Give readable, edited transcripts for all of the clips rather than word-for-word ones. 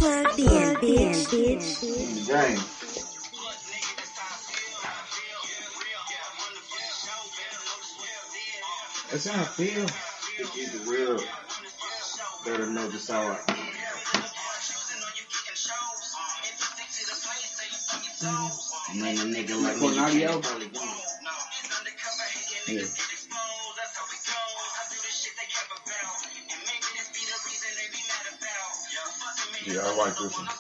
Plugged in, bitch. Gang. That's how I feel. To keep it real, better know just how I. Man, a nigga like me, you can't probably go. Yeah. Yeah, I like this one.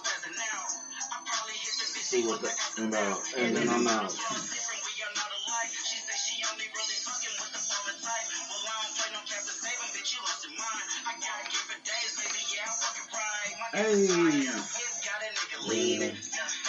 See what the, and then I'm out. Hey. Leaning.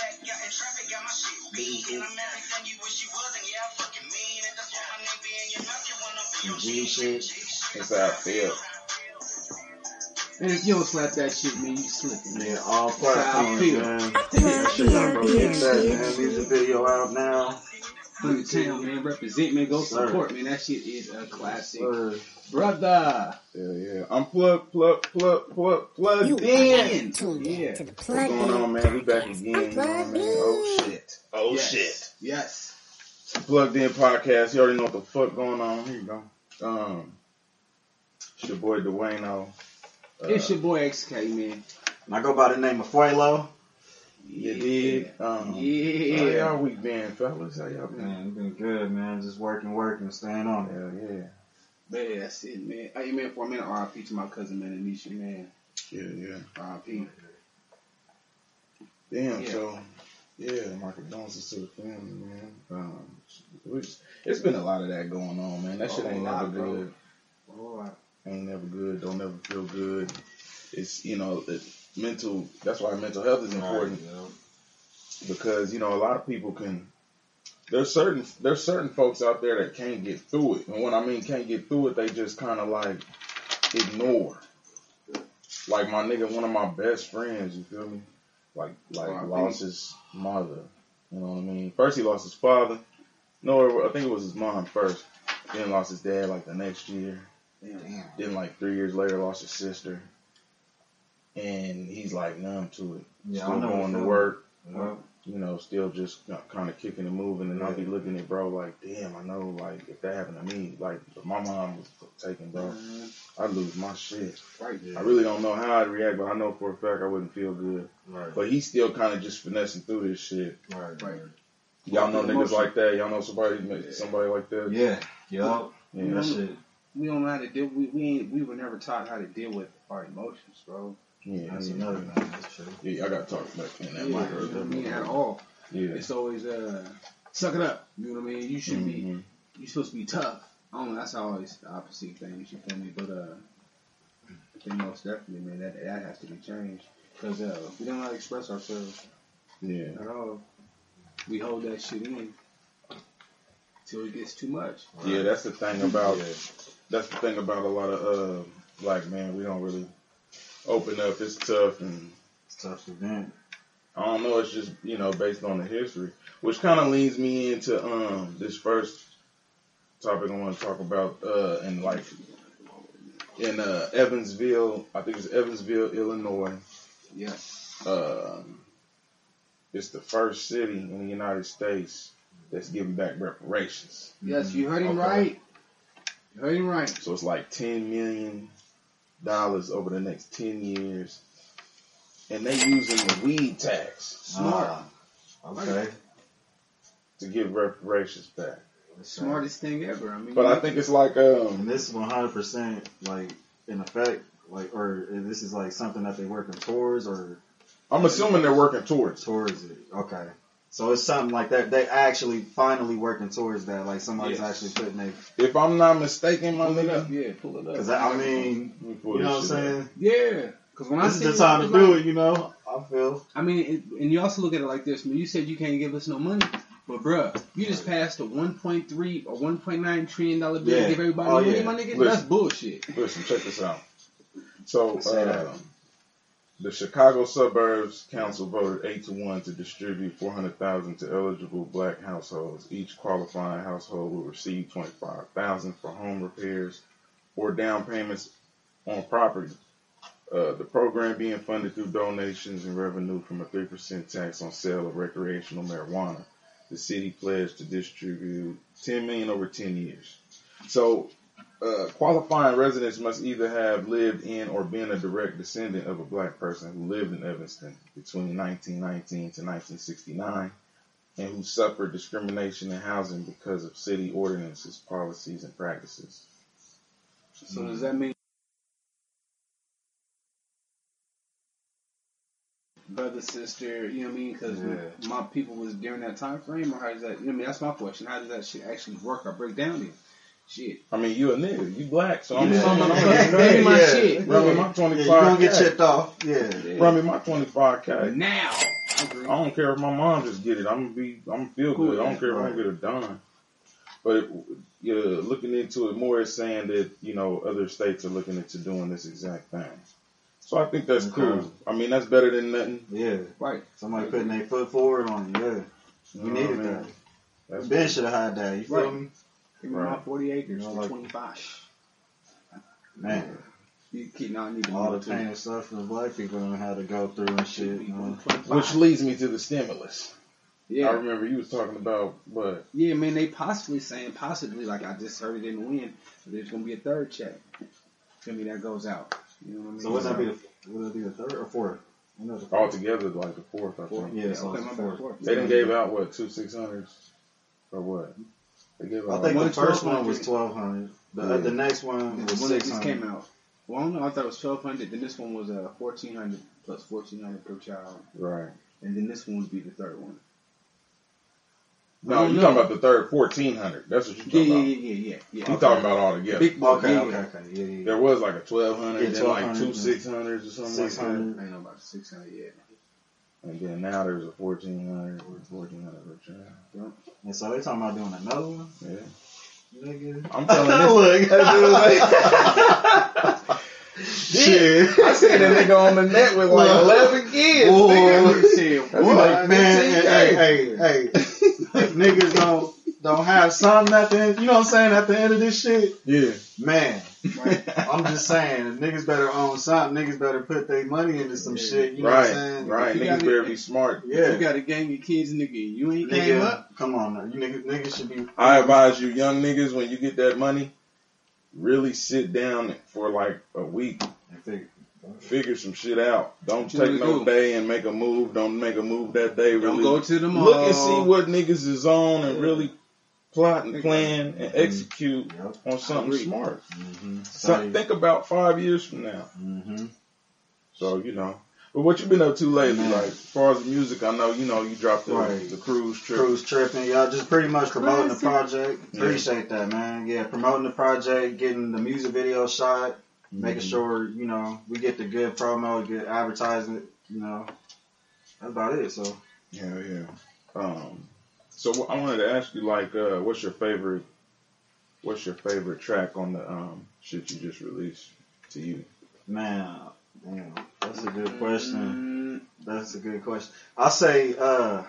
Some G shit. That's how I feel. And if you don't slap that shit, man, you slipping. Yeah, all platforms, feel. man. Plugged Shit, in, bro, get that, man. bitch. Music video out now. From the town, man. Represent, man. Go Sir. support, man. That shit is a classic. Sir. Brother. Yeah. I'm plugged You in. tuned Yeah. to the What's Plugged going on, In. man? We back again. You know what I mean? Oh, shit. Oh, Yes. shit. Yes. Plugged In podcast. You already know what the fuck going on. Here you go. It's your boy Dwayne. It's your boy XK, man. And I go by the name of Fuelo. You did. How Yeah. y'all week been, fellas? How y'all been? Man, been good, man. Just working, staying on it. Hell yeah. Man, that's it, man. Hey, man, for a minute, RIP to my cousin, man, Anisha, man. Yeah. RIP. Damn, Yeah. so, yeah, my condolences to the family, man. It's been a lot of that going on, man. That shit ain't never good. Ain't never good. Don't never feel good. It's, mental, that's why mental health is important. Because, a lot of people there's certain folks out there that can't get through it. And when I mean can't get through it, they just kind of like ignore. Like my nigga, one of my best friends, you feel me? Like lost his mother. You know what I mean? First he lost his father. No, I think it was his mom first. Then lost his dad like the next year. Damn. Then like 3 years later lost his sister. And he's like numb to it. Yeah, Still I know going to the work. feeling. Still just kind of kicking and moving. And I'll be looking at bro like, damn, I know like if that happened to me, like if my mom was taken, bro, I'd lose my shit. Right. I really don't know how I'd react, but I know for a fact I wouldn't feel good. Right. But he's still kind of just finessing through this shit. Right. Y'all know niggas like that? Y'all know somebody like that? Yeah. Yup. Yeah. That shit. We don't know how to deal. We were never taught how to deal with our emotions, bro. Yeah, That's yeah. another thing. That's true. Yeah, I got to talk back in that Yeah, mic. you know what I mean? At all. Yeah. It's always suck it up. You know what I mean? You should be. You're supposed to be tough. I don't know. That's always the opposite thing. You feel me? But I think most definitely, man, that has to be changed because we don't know how to express ourselves Yeah. at all. We hold that shit in till it gets too much. Yeah, that's the thing about a lot of black men. We don't really open up. It's tough, and It's tough to vent. I don't know. It's just based on the history, which kind of leads me into this first topic I want to talk about in Evansville. I think it's Evansville, Illinois. Yes. It's the first city in the United States that's giving back reparations. Yes, you heard him Okay. right. You heard him right. So it's like $10 million over the next 10 years. And they using the weed tax Smart. Okay. to give reparations back. Smartest thing ever. I mean, But I think it's like, And this is 100% like in effect, like, or this is like something that they're working towards, or I'm assuming they're working towards it. towards it. Okay. So it's something like that. They actually finally working towards that. Like somebody's Yes. actually putting their. If I'm not mistaken, my pull it up. nigga. Yeah, pull it up. Because I mean, Let me pull you know what this I'm shit saying? up. Yeah. Because when I This is see the time to it, do it. You know, I feel. I mean, and you also look at it like this. Man, you said you can't give us no money, but bruh, you just passed a 1.3 or 1.9 trillion dollar bill Yeah. to give everybody Oh, money, yeah. my nigga. Listen. That's bullshit. Listen, check this out. So, Say that. the Chicago Suburbs Council voted 8-1 to distribute $400,000 to eligible black households. Each qualifying household will receive $25,000 for home repairs or down payments on property. The program being funded through donations and revenue from a 3% tax on sale of recreational marijuana. The city pledged to distribute $10 million over 10 years. So, qualifying residents must either have lived in or been a direct descendant of a black person who lived in Evanston between 1919 to 1969 and who suffered discrimination in housing because of city ordinances, policies, and practices. So does that mean brother, sister, you know what I mean? Because my people was during that time frame, or how does that, you know what I mean? That's my question. How does that shit actually work or break down then? Shit. I mean, you a nigga. You black, so I'm Yeah. summing on Give me my shit. Run me my 25K. You gonna get chipped off. Yeah. Run me my 25K. Now. I don't care if my mom just get it. I'm gonna feel good. I don't care if I don't get it done. But looking into it more, it's saying that, you know, other states are looking into doing this exact thing. So I think that's cool. I mean, that's better than nothing. Yeah. Right. Somebody putting their foot forward on it. Yeah. We needed that. That's Ben should have had that. You feel me? Give me my 40 acres You know, for like- 25. Man. You keep not needing All more the pain and suffering black people don't have to go through and shit. You know? Which leads me to the stimulus. Yeah. I remember you was talking about what? Yeah, man, they possibly saying, like I just heard it in the wind, there's going to be a third check. Feel me, that goes out. You know what I mean? So would that be the third or fourth? Altogether, like the fourth, I think. Yeah, so Okay, it's my the bad, fourth. fourth. They done gave out, what, 2,600s? Or what? They gave I out think One the first one 1200. was 1,200. Yeah. The next one was When it just 600. came out. Well, I don't know, I thought it was 1,200, then this one was 1,400 plus 1,400 per child. Right. And then this one would be the third one. No, you're talking about the third 1,400. That's what you're talking about. Yeah. You're talking about all together. Big boy, Okay, yeah. okay. Yeah. There was like a 1,200, Yeah, then like 1,200, 2,600s or something like 600. I ain't know about the 600 yet. that. And then now there's a 1,400 per child. And so they talking about doing another one? Yeah. Nigga. I'm telling you. Shit. I seen that nigga on the net with like 11 kids. Boy. Nigga. What? Like Man, 15K. hey. Niggas don't have something at the end, you know what I'm saying, at the end of this shit? Yeah. Man, I'm just saying, niggas better own something. Niggas better put their money into some shit, you know what I'm saying? Right. You Niggas gotta- better be smart. Yeah. You got a gang of kids, nigga. You ain't came Nigga, up. come on now. You niggas should be. I advise you young niggas, when you get that money, really sit down for like a week. Figure some shit out. Don't What you take gonna no do? day and make a move. Don't make a move that day. Don't Really go to the mall. look and see what niggas is on and really plot and plan and execute on something agree. smart. Mm-hmm. So think about 5 years from now. Mm-hmm. So, you know. But what you been up to lately? Man. Like, as far as the music, I know, you dropped Right. the cruise trip. Cruise tripping, y'all just pretty much promoting the project. Yeah. Appreciate that, man. Yeah, promoting the project, getting the music video shot, making sure, you know, we get the good promo, good advertising, you know. That's about it, so. Yeah. So I wanted to ask you, like, what's your favorite track on the shit you just released to you? Man, damn, that's a good question. That's a good question. I'll say, damn.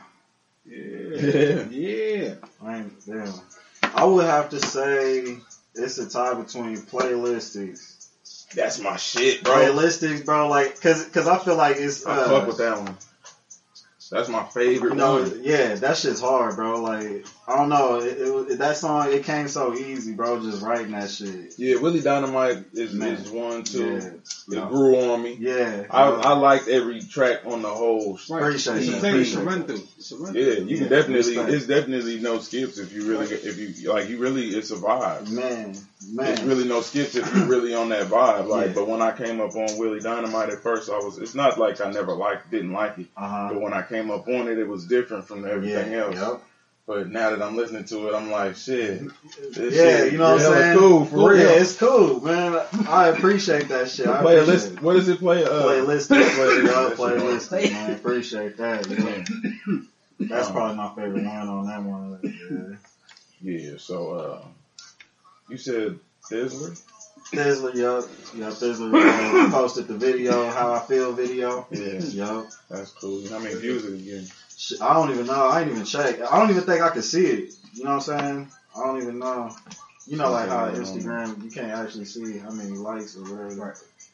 Yeah. Damn. I would have to say it's a tie between Playlistics. That's my shit, bro. Playlistics, bro, like, cause I feel like it's, I fuck with that one. That's my favorite one. Yeah, that shit's hard, bro. Like, I don't know, that song, it came so easy, bro, just writing that shit. Yeah, Willie Dynamite is one too. Yeah. It grew on me. Yeah. I liked every track on the whole. Right. Appreciate It's that. a thing. It's a run through. Yeah, you can definitely. respect. It's definitely no skips if you really. If you like, you really. It's a vibe. Man. It's really no skips if you're really on that vibe. Like, Yeah. but when I came up on Willie Dynamite at first, it's not like I never didn't like it. Uh-huh. But when I came up on it, it was different from everything else. Yep. But now that I'm listening to it, I'm like, shit. This Yeah, shit you know what I'm hella saying? cool, for real. Yeah, it's cool, man. I appreciate that shit. I Play a appreciate list. it. What does it play? Playlist. Playlist. Playlist. Man, appreciate that. Yeah. That's probably my favorite one on that one. Yeah, so you said Thizzler? Thizzler, yup. Thizzler we posted the video, How I Feel video. Yeah. Yup. That's cool. How many views did it get? Shit, I don't even know. I ain't even check. I don't even think I could see it. You know what I'm saying? I don't even know. You know, like how Instagram, you can't actually see how many likes or whatever. Right.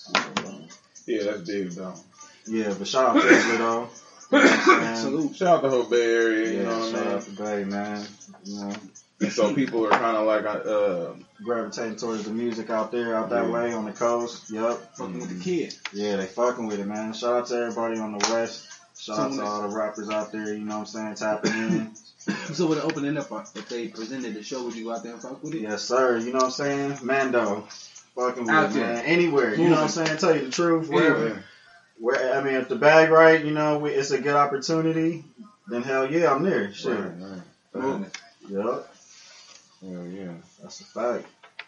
Yeah, that's big though. Yeah, but shout out to Tesla though. You know what I'm saying? Salute. Shout out the whole Bay Area, you Yeah, know what shout I mean? out to Bay, man. You know, And so people are kind of like, gravitating towards the music out there, out that way on the coast. Yup. Fucking with the kid. Yeah, they fucking with it, man. Shout out to everybody on the West. Shout out to all the rappers out there, you know what I'm saying, tapping in. So with opening up, if they presented the show, would you go out there and fuck with it? Yes, sir. You know what I'm saying? Mando. Fucking with Out it, there. man. Anywhere. You know what I'm saying? Tell you the truth. Wherever. Anywhere. Where, I mean, if the bag right, you know, it's a good opportunity, then hell yeah, I'm there. Shit. Moving. Yup. hell yeah. That's a fact.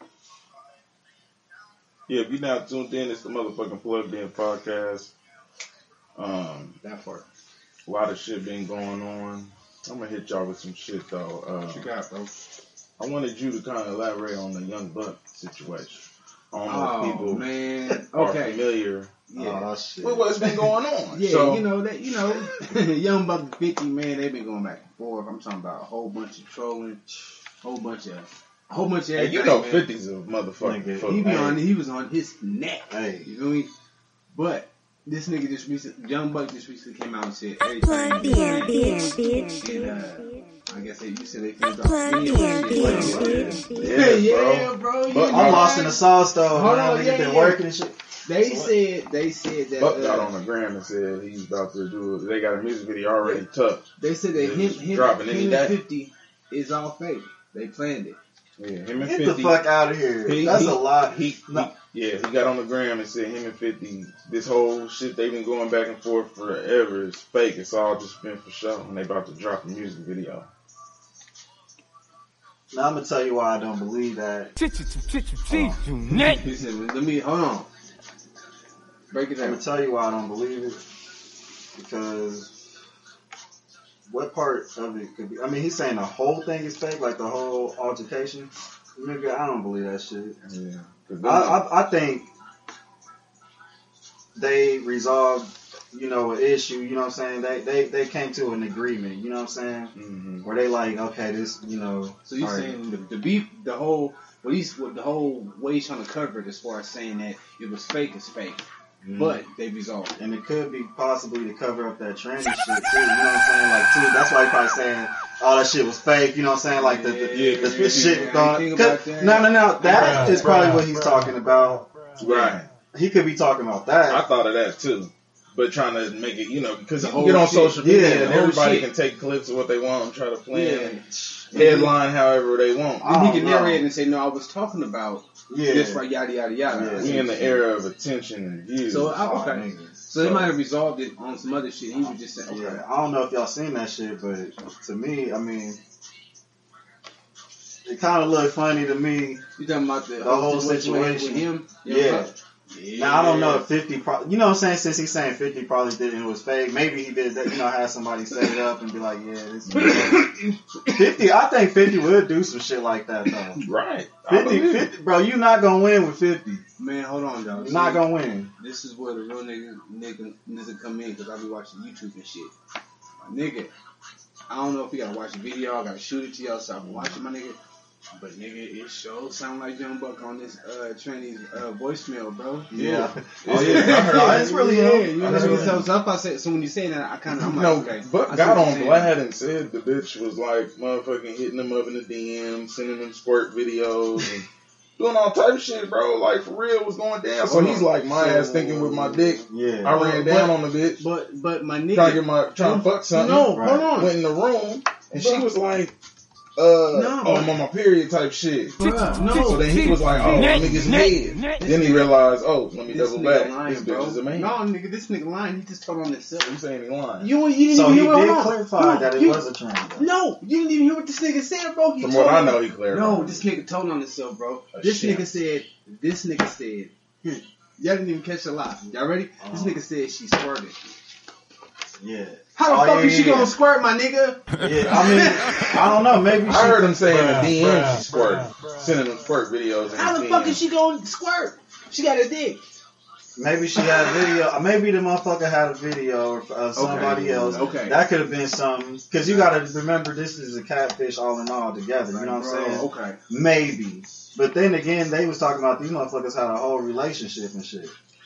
Yeah, if you're not tuned in, it's the motherfucking Plugged In podcast. That part. A lot of shit been going on. I'm gonna hit y'all with some shit though. What you got, bro? I wanted you to kind of elaborate on the Young Buck situation. I don't know if people man. are Okay. familiar Yeah. Oh, shit. with what's been going on. Yeah, So, Young Buck 50, man, they've been going back and forth. I'm talking about a whole bunch of trolling, a whole bunch of hey, you everything, know, man. 50's a motherfucking Nigga, fuck. He was on his neck. Hey. You feel me? But this nigga just recently, Young Buck just recently came out and said Plugged in, everything. bitch. And I guess you said they filmed off Plugged video in, and shit. bitch. Yeah, bro. But I'm lost in the sauce though. Hold man. on, Nigga yeah, been yeah. working and shit. They said that Buck got on the gram and said he's about to do it. They got a music video already tucked. they said that him dropping any and day. 50 is all fake. They planned it. Yeah, him and Get 50. the fuck out of here. That's a lot. He got on the gram and said him and 50, this whole shit they've been going back and forth forever is fake. It's all just been for show. And they about to drop a music video. Now I'm gonna tell you why I don't believe that. He said, let me, hold on. Break it I'm down. gonna tell you why I don't believe it. Because what part of it could be? I mean, he's saying the whole thing is fake, like the whole altercation. Nigga, I don't believe that shit. Yeah. I think they resolved, you know, an issue. You know what I'm saying? They came to an agreement. You know what I'm saying? Mm-hmm. Where they like, okay, this, you know. So you're all right. saying the beef, the whole way he's trying to cover it as far as saying that it was fake is fake. Mhm. But they resolved it. And it could be possibly to cover up that trendy shit too. You know what I'm saying? Like too. That's why he probably saying all that shit was fake. You know what I'm saying? Like the shit was I didn't think about going. that. No. That is probably what he's talking about. Right. He could be talking about that. I thought of that too. But trying to make it, you know, because The you whole get on shit. social media Yeah, and the whole everybody shit. can take clips of what they want and try to plan Yeah. headline however they want. I Then he don't can know. narrate and say, no, I was talking about Yeah. this right, yada, yada, yada. Yeah. We in the era of attention and views. So, Oh, okay. nigga. So they might have resolved it on some other shit. He was just saying, okay. Yeah, I don't know if y'all seen that shit, but to me, I mean, it kind of looked funny to me. You talking about the whole situation with situation. him? Yeah. Yeah. Now I don't know if 50 probably, you know what I'm saying? Since he's saying 50 probably did it, it was fake. Maybe he did that, you know, have somebody set it up and be like, yeah, this is 50. I think 50 would do some shit like that though. Right. I 50, believe it. 50, bro, you not gonna win with 50. Man, hold on, dog. You're not gonna win. This is where the real niggas come in because I be watching YouTube and shit. My nigga, I don't know if you gotta watch the video, I gotta shoot it to y'all so I can watch it, my nigga. But nigga, it sure sound like Young Buck on this Trinity's voicemail, bro. Yeah. Oh, yeah. I heard all that. It's really yeah. him. You know what I mean? So if I say, so when you say that, I kind of, I'm like, No, okay. Buck I see got what on you're Vlad and said the bitch was like motherfucking hitting him up in the DM, sending him squirt videos and doing all type of shit, bro. Like for real was going down. So he's like my ass thinking with my dick. Yeah. I ran down on the bitch, But my nigga, trying to fuck something. No, Right. hold on. Went in the room and she was like, No. oh, I'm on my period type shit. Bruh, no. So then he was like, oh, let me get some head. Then he realized, oh, let me This double nigga back. lying, This bro. bitch is a man. No, nigga, this nigga lying. He just told on himself. I'm saying he lying. You didn't So even he hear what did hold on. clarify No, that it you- was a trend. though. No, you didn't even hear what this nigga said, bro. He From told what I on- know, he clarified. No, this nigga told on himself, bro. Oh, This shit. nigga said, y'all didn't even catch the lie. Y'all ready? This nigga said she squirted. Yeah. How the fuck is she gonna squirt, my nigga? Yeah, I mean, I don't know. Maybe I heard him saying Bruh, the DM bruh, she squirt, bruh. sending them squirt videos. In How his the fuck DM. is she gonna squirt? She got a dick. Maybe she had a video. Maybe the motherfucker had a video of somebody else. Okay. That could have been something. Because you got to remember, this is a catfish all in all together. You know what I'm saying? Okay. Maybe. But then again, they was talking about these motherfuckers had a whole relationship and shit.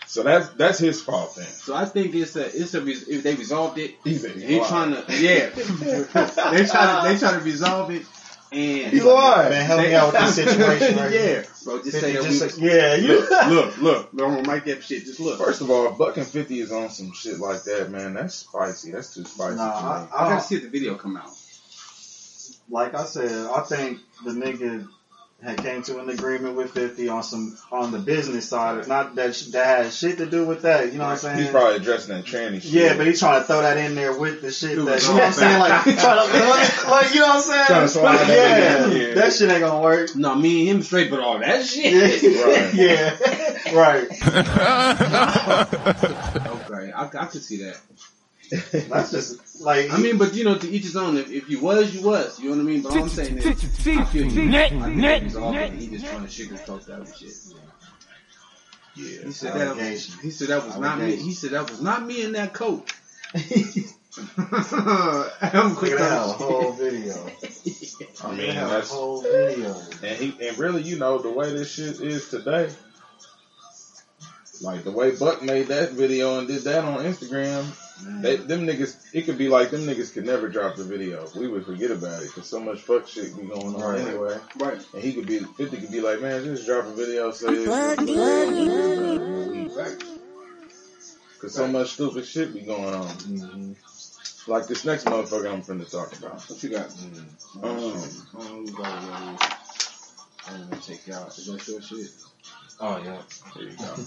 So that's his fault then. So I think if they resolved it, He's a they trying to they try to resolve it. And He lied. Man, help me out with this situation right yeah, here. bro, just say that look, I'm gonna mic that shit. Just look. First of all, Buck and 50 is on some shit like that, man. That's spicy. That's too spicy. Nah, I gotta see if the video come out. Like I said, I think the nigga had came to an agreement with 50 on the business side. Not that had shit to do with that. You know what I'm saying? He's probably addressing that tranny shit. Yeah, but he's trying to throw that in there with the shit that, you know what I'm saying? Like, Like, trying to, like, you know what I'm saying? Trying to slide that in there. That shit ain't gonna work. No, me and him straight, but all that shit. Yeah, right. Okay, I could see that. That's just like. I mean, but you know, to each his own. If you was, you was. You know what I mean? But all I'm saying is, I feel you. He's off and he just trying to sugarcoat that shit. Yeah. He said that was not me. He said that was not me in that coat. I'm quick Look at on that whole video. I mean, that that's whole video. and really, you know, the way this shit is today. Like the way Buck made that video and did that on Instagram, them niggas, it could be like them niggas could never drop the video. We would forget about it because so much fuck shit be going on anyway. Right. And 50 could be like, man, just drop a video, say it's because so much stupid shit be going on. Mm-hmm. Like this next motherfucker I'm finna talk about. What you got? Oh, I'm gonna take you out. Is that your shit? Oh yeah. There you go.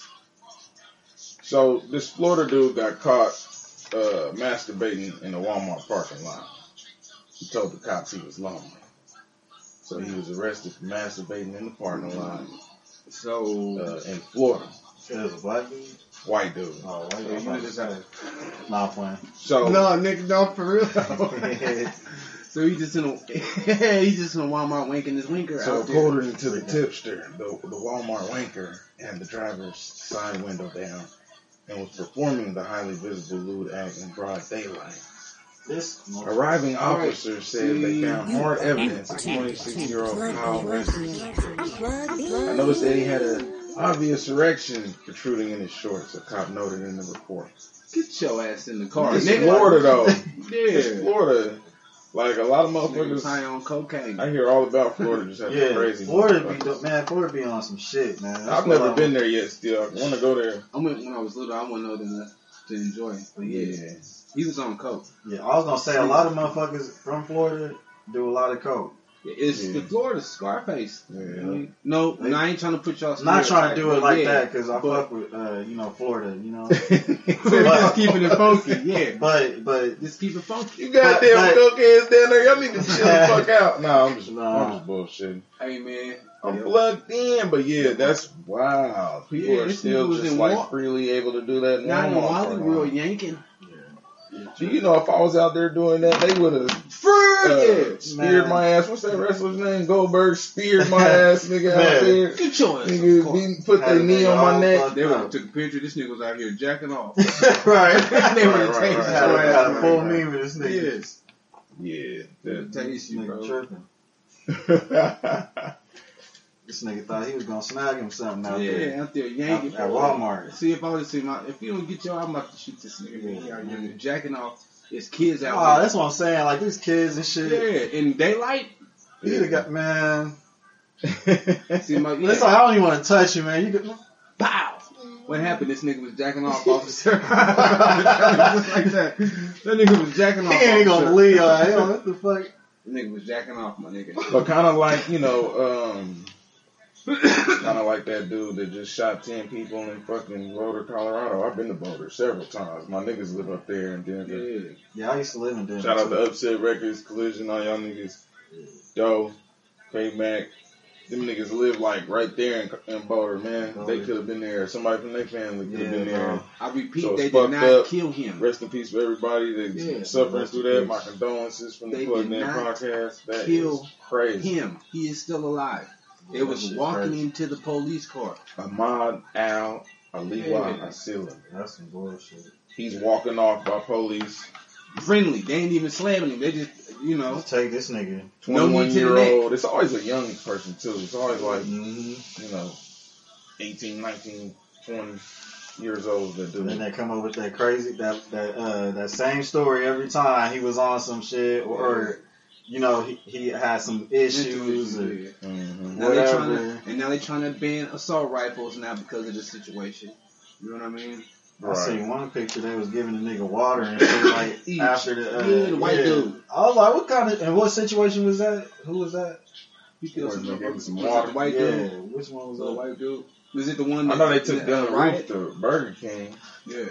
So this Florida dude got caught masturbating in a Walmart parking lot. He told the cops he was lonely. So he was arrested for masturbating in the parking lot. So in Florida. It was a black dude? White dude. Oh, white you dude. just had Nah, playing. So no, nigga, no, for real. So he just in a Walmart winking his winker So out there. according to the tipster, the Walmart wanker had the driver's side window down and was performing the highly visible lewd act in broad daylight. Arriving officers said they found hard evidence of 26-year-old Kyle Western. I noticed that he had an obvious erection protruding in his shorts, a cop noted in the report. Get your ass in the car, It's nigga. Florida, though. Yeah. It's Florida. Like, a lot of Niggas motherfuckers, high on cocaine. I hear all about Florida just having crazy Florida motherfuckers. Florida be on some shit, man. I've never been there yet still. I want to go there. I went when I was little. I went over there to enjoy it. But yeah, he was on coke. Yeah, I was gonna say a lot of motherfuckers from Florida do a lot of coke. It's the Florida Scarface. Yeah. No, I ain't trying to put y'all. Not trying to do it like that because I but- fuck with Florida, you know. Just keeping it funky, yeah. But Just keep it funky. You goddamn But- cokeheads down there. Y'all need to chill the fuck out. Nah, I'm just Nah. bullshitting. Hey man, I'm plugged in, but yeah, that's wow. People Yeah, are this still nigga was just in like Wa- freely able to do that. not in Walmart Wally parking World lot. yanking. Do you know if I was out there doing that, they would have speared my ass. What's that wrestler's name? Goldberg speared my ass, nigga, out Man. there. Get your ass. Nigga, put their knee on my neck. They would have took a picture. This nigga was out here jacking off. right. They would have Right, taken right, Had your right, a ass. full meme with this nigga. Yes. Yeah. Taste you, bro. Nigga tripping. This nigga thought he was gonna snag him something out there Yeah, out there yanking. at Walmart. See, if I would have seen if you don't get your, I'm about to shoot this nigga. Man. He out here jacking off. There's kids out Oh, that's what I'm saying. Like these kids and shit. there. Yeah, in daylight. You coulda got man. See, my It's like I don't even want to touch you, man. You could. pow. What happened? This nigga was jacking off, officer. Just like that. That nigga was jacking off. He ain't gonna officer. believe y'all. Hey, what the fuck? That nigga was jacking off, my nigga. But kind of like, you know, kind of like that dude that just shot 10 people in fucking Boulder, Colorado. I've been to Boulder several times. My niggas live up there in Denver. Yeah. Yeah, I used to live in Denver. Shout out too. to Upset Records, Collision, all y'all niggas. Doe, K-Mac. Them niggas live like right there in Boulder, man. Oh, They yeah. could have been there. Somebody from their family could have been Yeah, there. bro. I repeat, So they it's did fucked not up. kill him. Rest in peace for everybody that's Yeah. suffering Rest through in that. My peace. condolences from the They Plug did In not podcast. That kill is crazy. Him. He is still alive. They That was shit walking crazy. into the police car. Ahmad Al Aliwa Yeah. Asila. That's some bullshit. He's walking off by police. Friendly. They ain't even slamming him. They just, you know. Let's take this nigga. 21-year-old. It's always a young person, too. It's always like, Mm-hmm. you know, 18, 19, 20 years old that do And then it. they come up with that crazy that same story every time he was on some shit or you know he had some issues or Mm-hmm. Now they whatever. trying to ban assault rifles now because of the situation. You know what I mean? I seen one picture they was giving the nigga water and shit like after the white dude. I was like, what kind of and what situation was that? Who was that? He killed some Gave him some was it water. the white Yeah, dude. which one was The that? white dude. Was it the one? I know they took down the riot? roof to Burger King. Yeah.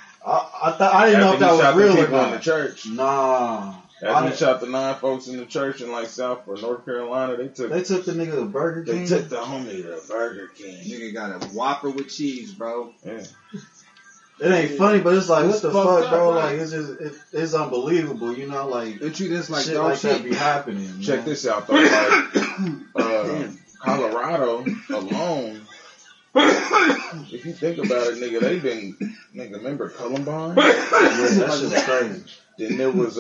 I didn't know if that was After he shot real the or people in the not. church. Nah. After he shot the 9 folks in the church in like South or North Carolina, they took They took the nigga to Burger King. the homie to Burger King. Nigga got a Whopper with cheese, bro. Yeah. It ain't funny, but it's like, It's what the fucked fuck, bro? up, right? Like, it's just, it's unbelievable, you know? Like, They treat us like shit dog like that shit. be happening. Check man. this out though, like Colorado alone. If you think about it, nigga, remember Columbine? Yeah, that shit's crazy. Then there was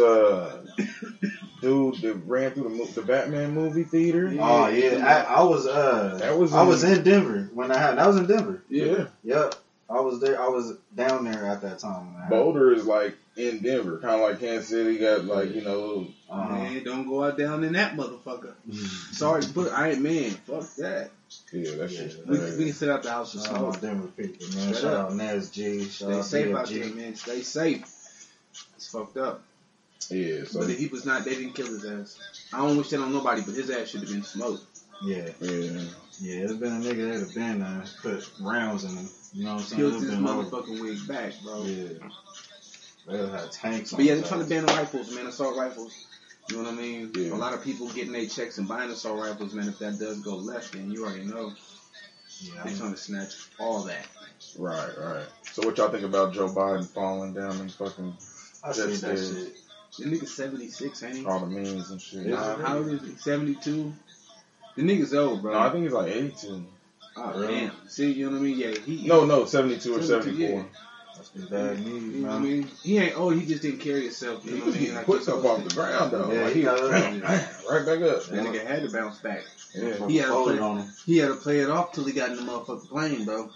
dude that ran through the Batman movie theater. Oh yeah, I was in Denver when that happened. That was in Denver. Yeah. Yep, I was there. I was down there at that time. When that happened. Boulder is like in Denver, kind of like Kansas City. Got like little. Man, don't go out down in that motherfucker. Sorry, but I ain't man. Fuck that. Yeah, that shit's We crazy. can sit out the house and Shout out smoke. Denver people, man. Straight Shout up. out Nez G. Shout Stay out safe out BFG. there, man. Stay safe. It's fucked up. Yeah, so But he was not. They didn't kill his ass. I don't wish that on nobody, but his ass should have been smoked. Yeah, yeah. yeah. It's been a nigga that'd have been put rounds in him. You know what I'm saying? Killed It's his been low. motherfucking wig back, bro. Yeah. They had tanks on But yeah, the they're trying to side. ban rifles, man. Assault rifles. You know what I mean? Yeah. A lot of people getting their checks and buying assault rifles, man. If that does go left, then you already know Yeah, they're trying to snatch all that. Right. So what y'all think about Joe Biden falling down and fucking I see that Just shit. The nigga's 76, ain't he? all the memes and shit? Yeah. How old is he? 72? The nigga's old, bro. No, I think he's like 82. Oh, Really? damn. See, you know what I mean? Yeah, he. No, 72 or 72, 74. yeah. That's the bad news, You know what I man. mean? He ain't old. He just didn't carry himself. You know what I mean? He Like put he's stuff supposed off to. the ground though. Yeah, Like he he got was it. right back up. That nigga had to bounce back. Yeah. He had to Folded play. on him. He had to play it off till he got in the motherfucking plane, bro.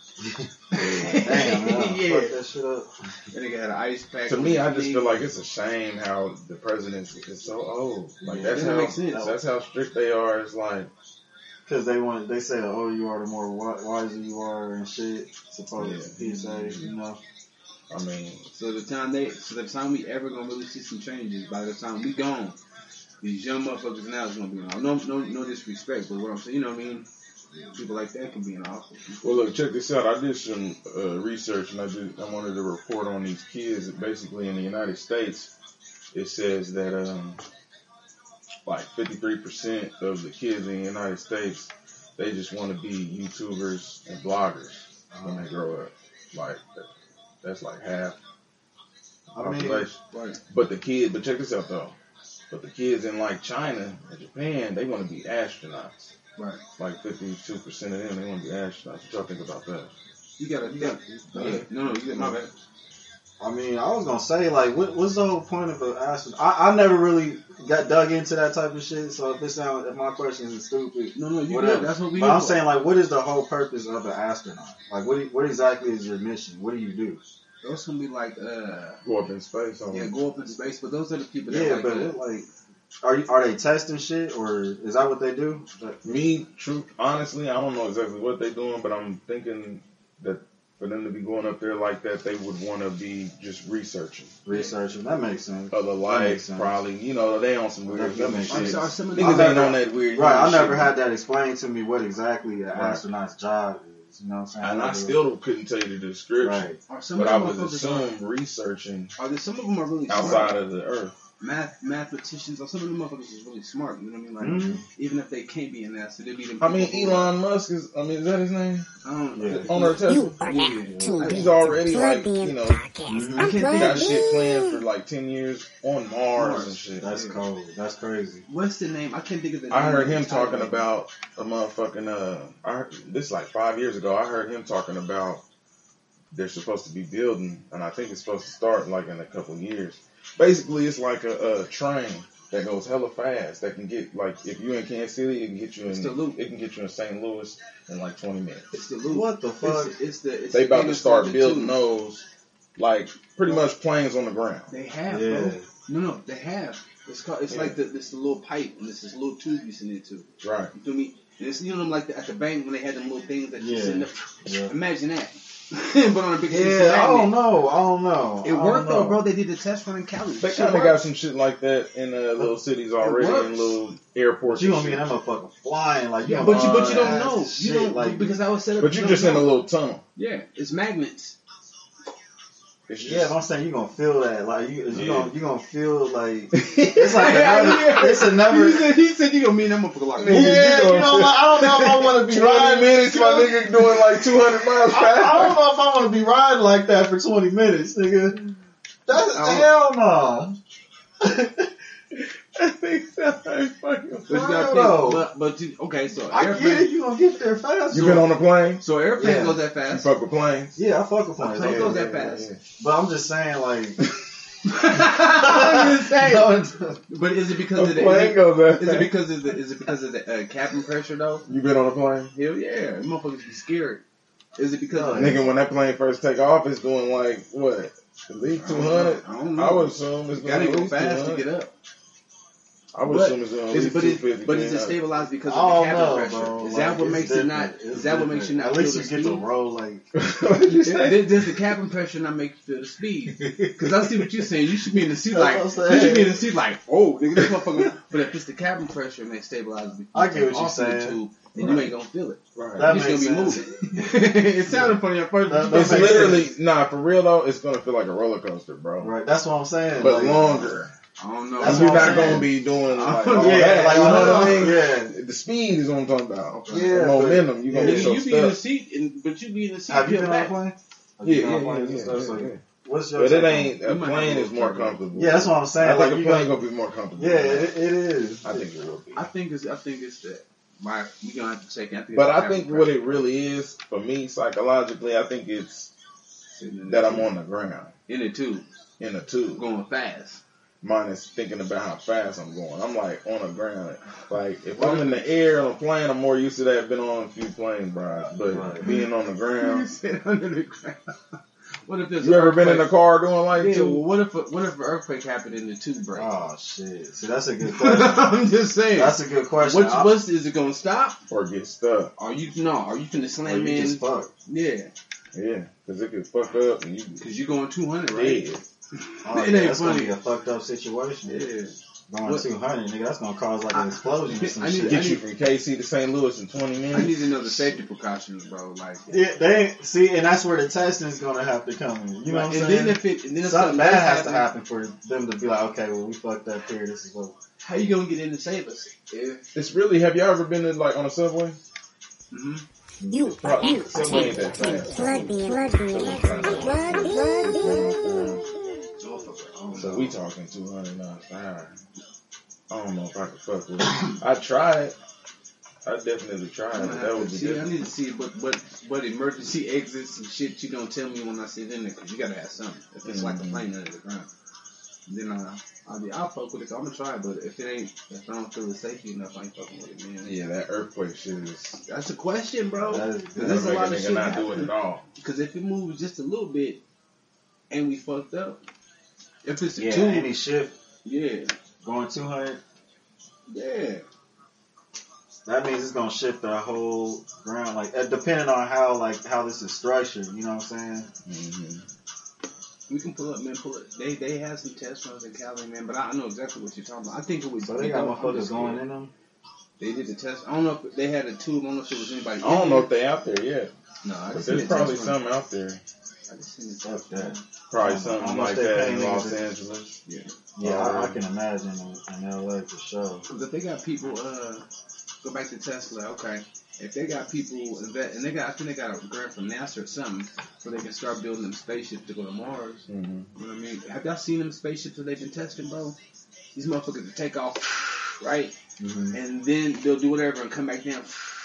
Damn, man. Yeah. Fuck that shit up. That nigga had an ice pack. To on me, his I just knee. feel like it's a shame how the president is so old. Like Yeah, that's that how makes sense. that's how strict they are. It's like Because they say the older you are, the more wiser you are and shit. Supposed he say, you know. I mean, So the time we ever gonna really see some changes, by the time we gone, these young motherfuckers now is gonna be in office. No disrespect, but what I'm saying, you know what I mean? People like that can be in office. well, look, check this out. I did some research and I wanted to report on these kids. Basically, in the United States, it says that like 53% of the kids in the United States, they just want to be YouTubers and bloggers when they grow up. Like that's like half the I mean, population. Right. But check this out though. But the kids in like China and Japan, they want to be astronauts. Right. Like 52% of them, they want to be astronauts. What y'all think about that? You gotta. No, you got my bad. I mean, I was gonna say, like, what's the whole point of an astronaut? I never really got dug into that type of shit. So if my question is stupid, No, you whatever. good. That's what we. But here I'm for. saying, like, what is the whole purpose of an astronaut? Like, what exactly is your mission? What do you do? Those gonna be like, Go up in space. go up in space. But those are the people that Yeah, like but that. it, like, are they testing shit or is that what they do? Me, honestly, I don't know exactly what they're doing, but I'm thinking that for them to be going up there like that, they would want to be just researching Researching, that makes sense. other makes life, sense. probably. You know, they on some weird That makes shit. sense. I'm sorry, some of Niggas the- ain't on that weird. Right, I shit. never had that explained to me what exactly an Right. astronaut's job is. You know what I'm saying? And I never- still couldn't tell you the description, right. Are some but of I them would motherfuckers assume researching Are there some of them are really outside smart? of the Earth. Mathematicians, or some of them motherfuckers is really smart. You know what I mean? Like Mhm. even if they can't be in NASA, they be them. I mean, people who- Elon Musk is that his name? I don't know. Yeah. Owner of Tesla. You are now tuned He's in already to like, Plug In you know, Podcast. I'm got plugged shit planned in. for like 10 years on Mars and shit. That's cold. That's crazy. What's the name? I can't think of the name. I heard of him the title. talking about a motherfucking, this like 5 years ago, I heard him talking about they're supposed to be building, and I think it's supposed to start like in a couple of years. Basically, it's like a train that goes hella fast. That can get like if you in Kansas City, it can get you in. It's the loop. It can get you in St. Louis in like 20 minutes. It's the loop. What the fuck? It's They about to famous start for the building two. those like pretty much planes on the ground. They have, Yeah. bro. No, they have. It's called. It's like this little pipe and this little tube you send it to. Right. You feel me? And it's them like at the bank when they had them little things that you Yeah. send up. Yeah. Imagine that. But on a big Yeah, I don't know. It worked though, bro. They did the test run in Cali. They Shit kind of worked. got some shit like that in little cities already, works. in little airports. But you and gonna be in shit. that motherfucker flying like Yeah, gonna but you don't fly know. You shit, don't like because I was set up. But you just in a little tunnel. Yeah, it's magnets. It's Yeah, but I'm saying you gonna feel that, like you Yeah. gonna feel like it's like another, it's another. He said you gonna meet that motherfucker like. Yeah, you know, like, I don't know if I want to be 20 riding. minutes, my nigga doing like 200 miles I fast. don't know if I want to be riding like that for 20 minutes, nigga. That's hell no. I think so. Fucking But you Wow, gotta though. think, but you, okay, so I get it. airplane, You gonna get there fast. You been on a plane? so airplane Yeah. goes that You fast. fuck with planes? Yeah, I fuck with planes. Plane Yeah, goes yeah, that yeah, fast. yeah. But I'm just saying, like, I'm just saying. no, But is it because A of the? plane goes that Is it fast. because of the? Is it because of the cabin pressure though? You been on a plane? Hell yeah, motherfuckers be scared. Is it because? No, of Nigga, when that plane first take off, it's doing like, what? At least 200? I don't know. I would assume it's You doing gotta at go least fast 200. to get up. I would assume it's doing at least 250. But is it stabilized because I of the don't cabin know, pressure? bro. Is Like, that what it's makes it not? different. Is It's that what makes you not different. At feel least the you get speed? to roll like. What'd you say? Does the cabin pressure not make you feel the speed? Because I see what you're saying. You should be in the seat That's like what I'm you saying. should be in the seat like, oh, nigga, this motherfucker. But if it's the cabin pressure and they stabilize the I get what you're off of the saying. tube, then you ain't gonna feel it. Right. That You're just makes gonna be sense. moving. It sounded funny at first. That- but It's that makes literally, sense. nah, for real though, it's gonna feel like a roller coaster, bro. Right, that's what I'm saying. But like, longer. I don't know. That's You're what I'm not saying. gonna be doing like Yeah, all that. like, you know what I mean? yeah. The speed is what I'm talking about. Yeah, the momentum. You're gonna but- be Nigga, so you be in the stuck. seat, but you be in the seat. Have you feel been on a back. plane? Have you Yeah, been on yeah, planes and yeah, stuff? yeah, So yeah. what's your But take it on ain't. it? A You might have plane a is more little trouble. comfortable. Yeah, that's what I'm saying. I think Like, a you plane got, gonna be more comfortable. yeah, it is. I think it will be. I think it's that. My, we gonna have to check. I think But it's I cabin think what pressure. it really is for me psychologically, I think it's Sitting in that the I'm tube. on the ground in the tube, in a tube. going fast. Minus thinking about how fast I'm going. I'm like on the ground. Like if I'm in the air on a plane, I'm more used to that. Been on a few plane rides, but Right. being on the You ground. sit under the ground. What if there's You an ever been in a earthquake? car doing like Yeah, two? well, what if an earthquake happened in the tube break? Oh shit! See, that's a good question. I'm just saying. That's a good question. What's is it gonna stop? Or get stuck? Are you finna Or slam you in? just fuck. Yeah, Yeah, because it could fuck up and you because you going 200, right? dead. Oh, It yeah, ain't that's funny. gonna be a fucked up situation. Yeah. Going What- 200, nigga, that's gonna cause like an explosion or some I need- shit. Get you from KC to St. Louis in 20 I minutes. need to know the safety precautions, bro. Like, Yeah, they ain't, see, and that's where the testing is gonna have to come in. You know what I'm and saying? then if something something bad does has to happen for them to be like, okay, well, we fucked up here. This is what. how you gonna get in to save us? If, It's really. Have you ever been in, like on a subway? You Right. you Subway ain't that fast. plug me in, plug me in, plug me in. So we talking 200 miles per hour. I don't know if I could fuck with it. I'd try it. I'd definitely try it. I'm gonna That have would to be see. I different. need to see what emergency exits and shit you gonna tell me when I sit in there, because you gotta have something. If it's like a plane under the ground, then I'll fuck with it. I'm gonna try it, but if I don't feel the safety enough, I ain't fucking with it, man. Yeah, that earthquake shit is. That's a question, bro. That is- Because That there's a make lot a of nigga shit not do it happening. at all. Because if it moves just a little bit and we fucked up, if it's a Yeah, tube, any shift yeah, going 200, yeah. that means it's gonna shift the whole ground. Like, depending on how this is structured. You know what I'm saying? Mm-hmm. We can pull up, man. Pull it. They have some test runs in Cali, man. But I know exactly what you're talking about. I think it was. So they got motherfuckers going in them. They did the test. I don't know if they had a tube. I don't know if it was anybody. I don't know if they out there yet. No, I But just seen there's the probably test run. some out there. I just seen the Fuck test that. run. Probably How something much like they that paying in niggas Los to- Angeles. Yeah, I can imagine in LA for sure. Because if they got people, go back to Tesla. Okay, if they got people and they got, I think they got a grant from NASA or something, so they can start building them spaceships to go to Mars. Mm-hmm. You know what I mean? Have y'all seen them spaceships that they've been testing, bro? These motherfuckers will take off, right? Mm-hmm. And then they'll do whatever and come back down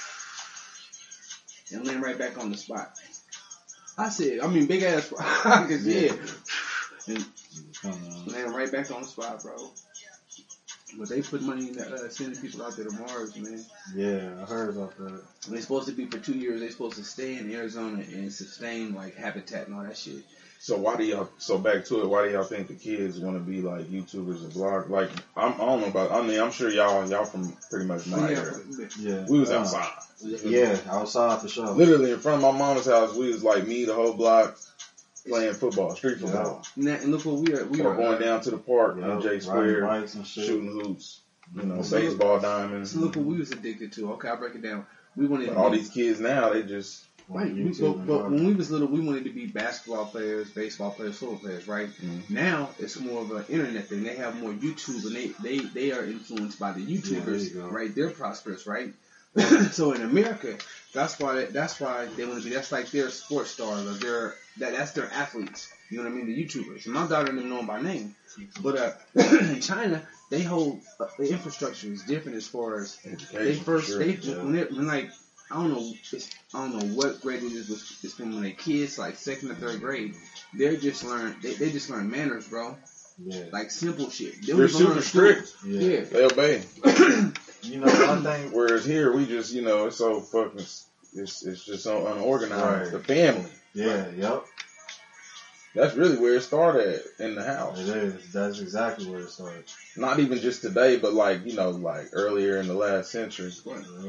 and land right back on the spot. I said, I mean, big ass rockets, yeah. And land right back on the spot, bro. But they put money in sending people out there to Mars, man. Yeah, I heard about that. And they're supposed to be for 2 years. They're supposed to stay in Arizona and sustain like habitat and all that shit. So back to it, why do y'all think the kids want to be like YouTubers and bloggers? Like, I don't know about, I'm sure y'all from pretty much my area. Yeah. We was outside. Yeah, outside for sure. Literally in front of my mama's house, we was like me, the whole block, playing football, street football. And look what we Or are going down to the park, Yeah, J riding Square, bikes and shit. shooting hoops, So baseball diamonds. So look what we was addicted to. Okay, I'll break it down. We wanted But to all be, these kids now, they just right. YouTube But and when we was little, we wanted to be basketball players, baseball players, football players, right? Now it's more of an internet thing. They have more YouTube, and they are influenced by the Yeah, there YouTubers, you go. right? They're prosperous, right? So in America, that's why they want to be. That's like their sports stars, or that's their athletes. You know what I mean? The YouTubers. And my daughter didn't know them by name, but in China, they hold the infrastructure is different as far as they first when like I don't know what grade it is. It's from when they kids like 2nd or 3rd grade. They just learn manners, bro. Yeah. Like simple shit. They They're don't even learn super school. strict. Yeah. They obey. You know, one thing. Whereas here, we just, it's so fucking, it's just so unorganized. Right. The family. Yeah, yep. That's really where it started at, in the house. It is. That's exactly where it started. Not even just today, but like earlier in the last century. Yep.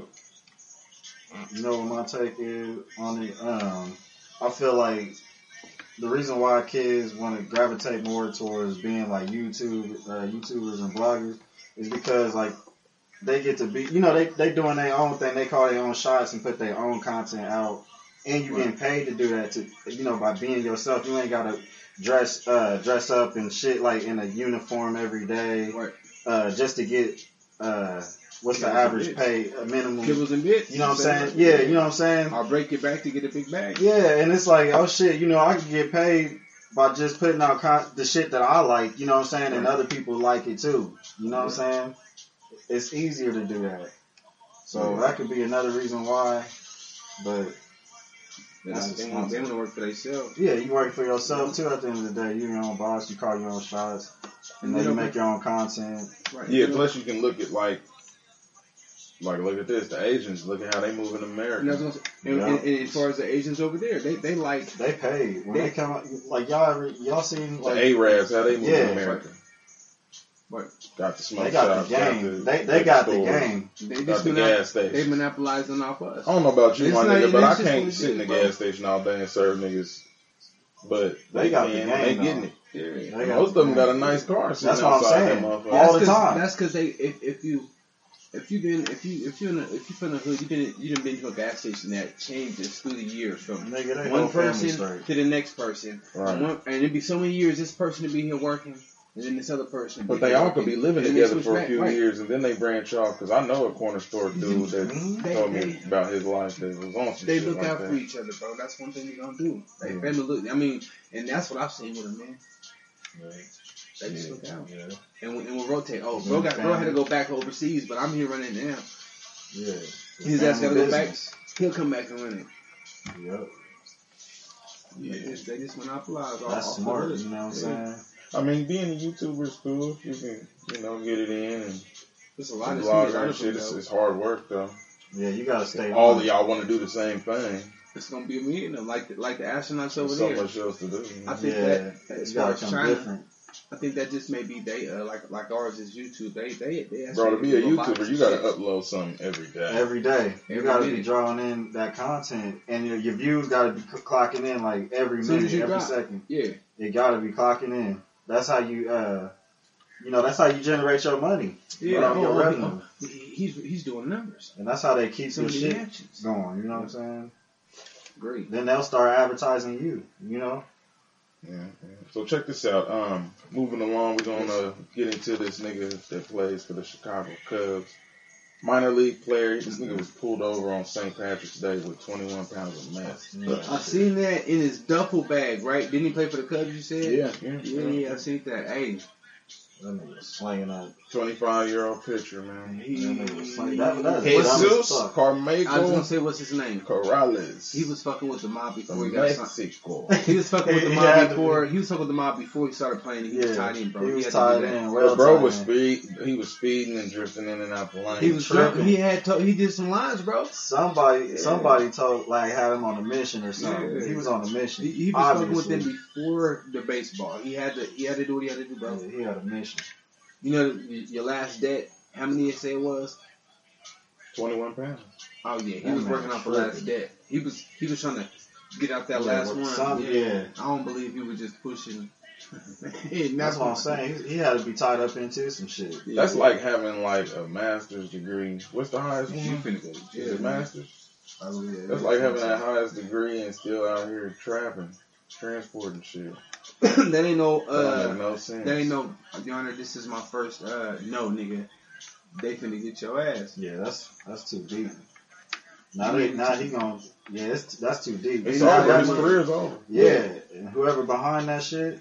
You know what my take is on it? I feel like the reason why kids want to gravitate more towards being like YouTubers and bloggers is because like they get to be, they doing their own thing. They call their own shots and put their own content out, and you getting paid to do that by being yourself. You ain't gotta dress up and shit like in a uniform every day, just to get what's the average pay, a minimum. Kibbles and bits. You know what I'm saying? Yeah, you know what I'm saying? I'll break your back to get a big bag. Yeah, and it's like, oh shit, I can get paid by just putting out the shit that I like, you know what I'm saying? And other people like it too. You know what I'm saying? It's easier to do that. So that could be another reason why. But They want to work for themselves. yeah, you work for yourself too at the end of the day. You're your own boss, you call your own shots. And then you make your own content. Right. Yeah, plus you can look at like look at this. The Asians, look at how they move in America. And as far as the Asians over there, they pay when they come out. Like y'all seen like the Arabs, how they move in America. Right. Got the smoke They got shops, the game. They got the game. Got the gas station. They monopolizing off us. I don't know about you, It's my not- nigga, but I it's just can't what sit in the it is, bro. gas station all day and serve niggas. But They got the can, game, they though. getting it. Yeah. They got Most the of them got a game. nice car sitting That's what I'm outside saying. that motherfucker. All the time. That's because if you're in the hood, you done been to a gas station that changes through the years from Nigga, they one whole family person straight. to the next person. Right. And it'd be so many years this person to be here working, and then this other person. But they all could be living and then they together switch for a back, few right. years and then they branch off. Because I know a corner store dude that told me about his life that was on some They shit look like out that. for each other, bro. That's one thing they don't do. They family look. I mean, and that's what I've seen with them, man. They just look out. Yeah. And we'll rotate. Oh, bro had to go back overseas, but I'm here running it now. Yeah. His ass gotta go back. Business. He'll come back and run it. Yep. They just monopolize all. That's all smart. the You know what I'm saying? I mean, being a YouTuber is cool. You can, get it in and There's a lot of blogger and shit. It's hard work though. Yeah, you gotta stay All on of y'all want to do the same thing. It's gonna be a meeting of like the astronauts over There's so there. much else to do. I think Yeah, that as you far gotta as come China, different. I think that just maybe they like ours is YouTube. They actually Bro, to be a do robotics YouTuber, you and gotta shit. upload something every day. Every day. You Every gotta be minute. drawing in that content. And your views gotta be clocking in like every Soon minute, as you every drop. second. Yeah, It gotta be clocking in. That's how you that's how you generate your money. yeah. Your revenue. He's doing numbers. And that's how they keep Some your of the shit actions. going, you know what I'm saying? Great. Then they'll start advertising you, you know? Yeah. So check this out. Moving along, we're gonna get into this nigga that plays for the Chicago Cubs. Minor league player. This nigga was pulled over on St. Patrick's Day with 21 pounds of meth. I seen that in his duffel bag, right? Didn't he play for the Cubs? You said. Yeah. Yeah. I seen that. Hey, That nigga was slinging that. 25-year-old pitcher, man. That nigga was slinging that. That Jesus fuck. I was gonna Carmichael say, what's his name? Corrales. He was fucking with the mob before he from got signed. Mexico. He was fucking with the He mob had to before. He was fucking with the mob before he started playing. He was tied in, bro. He was had tied to do that. in. But Well, bro tied was in. he was speeding and drifting in and out the lane. He was drunk. He did some lines, bro. Somebody told like had him on a mission or something. Yeah. He was on a mission. He was fucking with obviously. them before the baseball. He had to do what he had to do, bro. Yeah, he had a mission. You know your last debt. How many you say it was? 21 pounds. Oh yeah, he That was man working off the tripping. last debt. He was trying to get out that Yeah, last with one. some- yeah. I don't believe he was just pushing. That's what I'm saying. He had to be tied up into some shit. Yeah. That's like having like a master's degree. What's the highest You one? finna go to Is jail, it man. master's? Oh, yeah. That's like having that highest degree and still out here trapping, transporting shit. That ain't no. That make no sense. That ain't no. Your Honor, this is my first. No, nigga. They finna get your ass. Yeah, that's too deep. Now he gonna that's too deep. It's Now over. that His money- career's over. Yeah, and whoever behind that shit,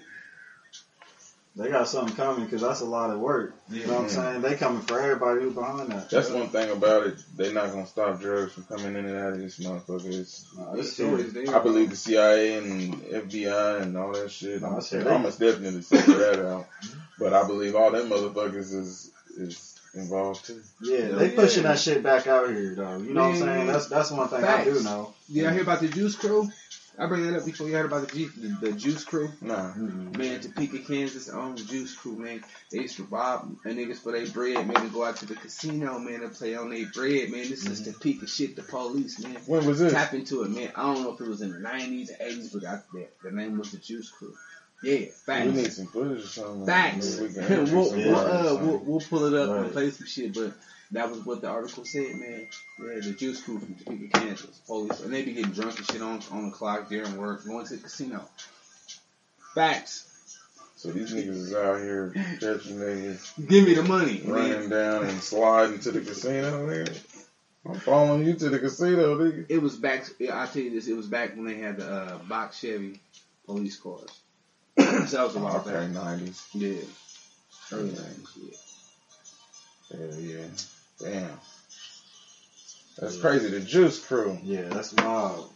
they got something coming because that's a lot of work. You know what I'm saying? They coming for everybody who's behind that. That's one thing about it. They're not gonna stop drugs from coming in and out of this motherfucker. It's always there. I believe the CIA and FBI and all that shit. No, I'm that's almost definitely figure that out. But I believe all them motherfuckers is involved too. Yeah, they pushing that shit back out here though. You know what I'm saying? Man. That's one thing Facts. I do know. Did I hear about the Juice Crew? I bring that up before you heard about the Juice Crew. Nah. Man, Topeka, Kansas, own Juice Crew, man. They used to rob niggas for their bread, man, to go out to the casino, man, to play on their bread, man. This is Topeka shit, the police, man. When was this? Tap into it, man. I don't know if it was in the 90s or 80s, but the name was the Juice Crew. Yeah, facts. We need some footage or something. Facts. Maybe we can enter we'll, some yeah, word or something. we'll pull it up and Right. play some shit, but that was what the article said, man. Yeah, the Juice Crew from Topeka, Kansas. Police. And they be getting drunk and shit on the clock during work, going to the casino. Facts. So these niggas is out here catching niggas, Give me the money, man. running down and sliding to the casino, nigga. I'm following you to the casino, nigga. It was back, I'll tell you this, it was back when they had the box Chevy police cars. So that was a while Okay, back. 90s. Yeah. Early 90s, yeah. Hell yeah. Damn. That's crazy. The Juice Crew. Yeah, that's wild.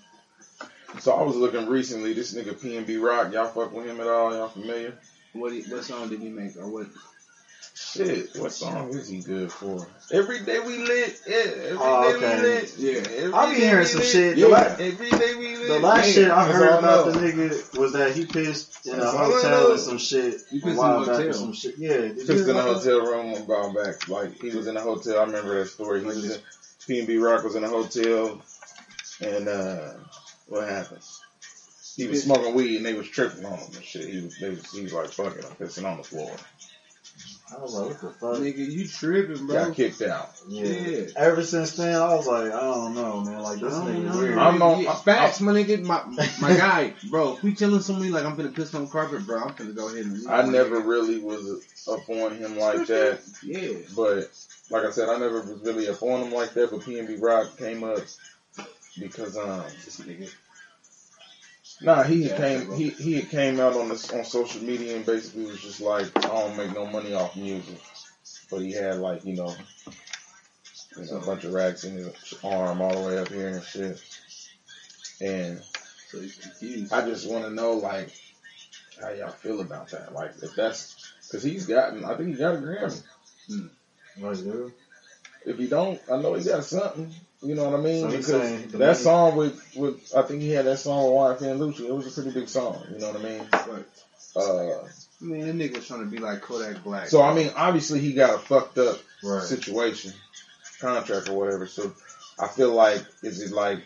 So I was looking recently, this nigga PNB Rock, y'all fuck with him at all? Y'all familiar? What song did he make, or what? Shit, what song is he good for? Every day we lit. Yeah, every Oh, day okay. we lit. Yeah. Every I be day hearing we some lit. shit. Yeah, The every day we lit. The last Man, shit I that's heard all about know. the nigga was that he pissed in a That's all I hotel know. and some shit. He a pissed in while a back or hotel. some shit. Yeah, did you Just hear in a about that? hotel room a while back. Like, he was in a hotel. I remember that story. He was in, PNB Rock was in a hotel, and what happened? He was smoking weed, and they was tripping on him and shit. He was like, fuck it, I'm pissing on the floor. I was like, what the fuck? Nigga, you tripping, bro. Got kicked out. Yeah. Ever since then, I was like, I don't know, man. Like, this nigga weird. I'm not- Yeah, facts, my nigga, my guy, bro. If we telling somebody like I'm finna piss on the carpet, bro, I'm finna go ahead and leave. I never really was up on him like that. Yeah. But like I said, I never was really up on him like that. But PNB Rock came up because This nigga. he had came out on social media and basically was just like, I don't make no money off music. But he had like you know a bunch of racks in his arm all the way up here and shit. And So he's confused. I just want to know like how y'all feel about that. Like if that's because I think he got a Grammy. Like, dude. If he don't, I know he got something. You know what I mean? So he's because saying the that money- song with I think he had that song with YFN Lucci. It was a pretty big song. You know what I mean? Right. Man, that nigga was trying to be like Kodak Black. So I mean, obviously he got a fucked up Right. situation, contract or whatever. So I feel like, is it like,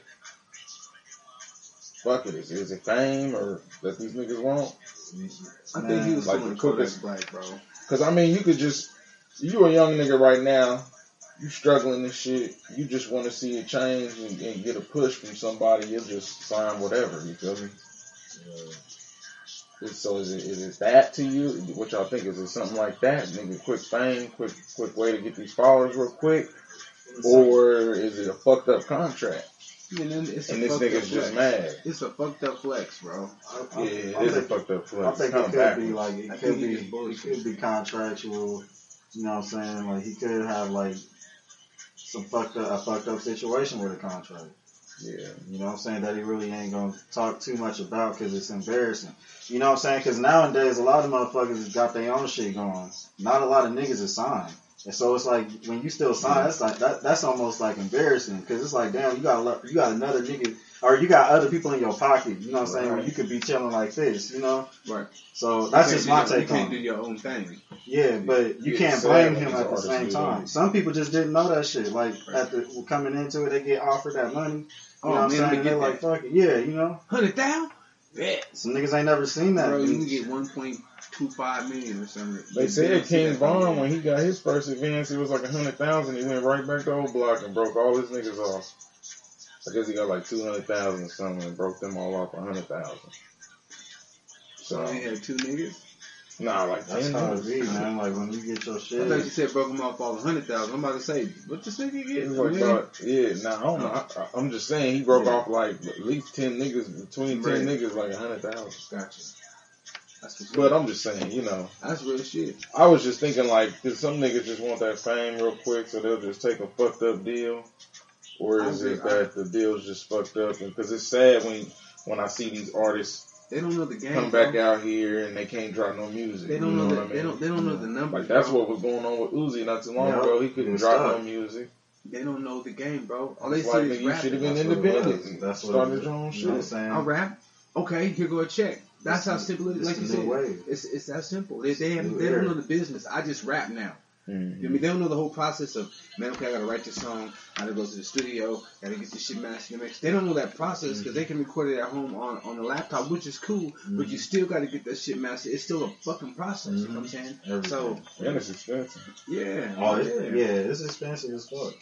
fuck it, is it fame or that these niggas want? I think he was like feeling the Kodak cookest- Black, bro. Because I mean, you a young nigga right now. You struggling and shit. You just want to see a change and get a push from somebody. You'll just sign whatever. You feel me? So is it that to you? What y'all think? Is it something like that? Nigga, quick fame, quick way to get these followers real quick? Or is it a fucked up contract? Man, it's And a this fucked up nigga's just flex. mad. It's a fucked up flex, bro. Yeah, it is a fucked up I flex. think It's it kinda could be backwards. like I it think he just could bullshit. be contractual. You know what I'm saying? Like he could have like a fucked up situation with a contract. Yeah. You know what I'm saying? That he really ain't gonna talk too much about because it's embarrassing. You know what I'm saying? Because nowadays a lot of motherfuckers got their own shit going. Not a lot of niggas is signed. And so it's like when you still sign, it's like that's almost like embarrassing because it's like damn, you got another nigga or you got other people in your pocket. You know what I'm saying? Where you could be chilling like this. You know? Right. So that's just my You take can't on do it. your own thing. Yeah, but you Yeah, can't it's blame sad when him these at the artists same do time. that. Some people just didn't know that shit. Like coming into it, they get offered that money. You know what I'm saying? get They're like, fuck it. Yeah, you know? 100,000. Bet. Some niggas ain't never seen that. Bro, you can get 1.25 million or something. They said King Von, when he got his first advance, it was like 100,000. He went right back to old block and broke all his niggas off. I guess he got like 200,000 or something and broke them all off 100,000. So he had 2 niggas. Nah, like That's 10 how it niggas. be, man. Like when you get your I shit. thought you said broke him off all 100,000. I'm about to say, what this nigga It get? was like I don't know. I'm just saying he broke off like at least 10 niggas, between 10 niggas, like 100,000. Gotcha. That's what's But I'm just saying, you know, that's real shit. I was just thinking like, cause some niggas just want that fame real quick, so they'll just take a fucked up deal, or is it that the deal's just fucked up? Because it's sad when I see these artists They don't know the game. come back out here and they can't drop no music. They don't you know know the, what I mean? they don't know the numbers. Like that's bro. what was going on with Uzi not too long Yeah. ago. He He couldn't was drop stuck. no music. They don't know the game, bro. All they It's see like is nigga, you should have rapping. been That's what it independent. was. That's what Started it your own was. You know what I'm shit. saying? I rap. Okay, here go a check. That's how It's simple it is. Like you the new said, wave. it's that simple. They don't New era. know the business. I just rap now. Mm-hmm. I mean, they don't know the whole process of, man, okay, I gotta write this song, I gotta go to the studio, gotta get this shit mastered and mixed. They don't know that process because they can record it at home on the laptop, which is cool, but you still gotta get that shit mastered. It's still a fucking process, you know what I'm saying? Everything. So, And it's expensive. yeah. Oh, it's expensive as fuck.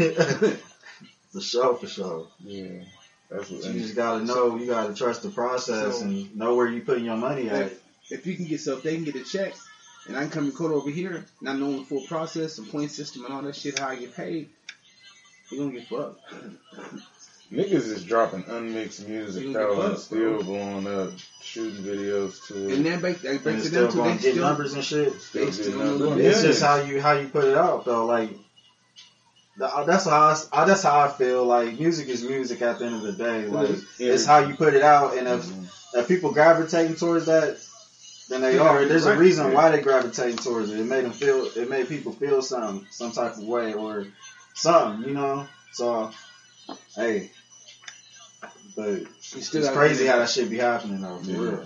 For sure. Yeah. That's what. You just gotta know, you gotta trust the process and know where you putting your money at. If you can get, so if they can get a check, and I can come record over here, not knowing the full process and point system and all that shit, how I get paid, you're gonna get fucked. Niggas is dropping unmixed music You though get and fucked, still blowing up, shooting videos to And it. that breaks And it it's down still to gonna they get still, numbers and shit. they Still still getting know the numbers. It's business. just how you put it out though. Like that's how I feel. Like music is music at the end of the day. Like it's how you put it out, and if people gravitating towards that, then they are. There's a reason why they gravitating towards it. It made people feel some type of way or something, you know. So hey, but it's crazy how that shit be happening though. For real.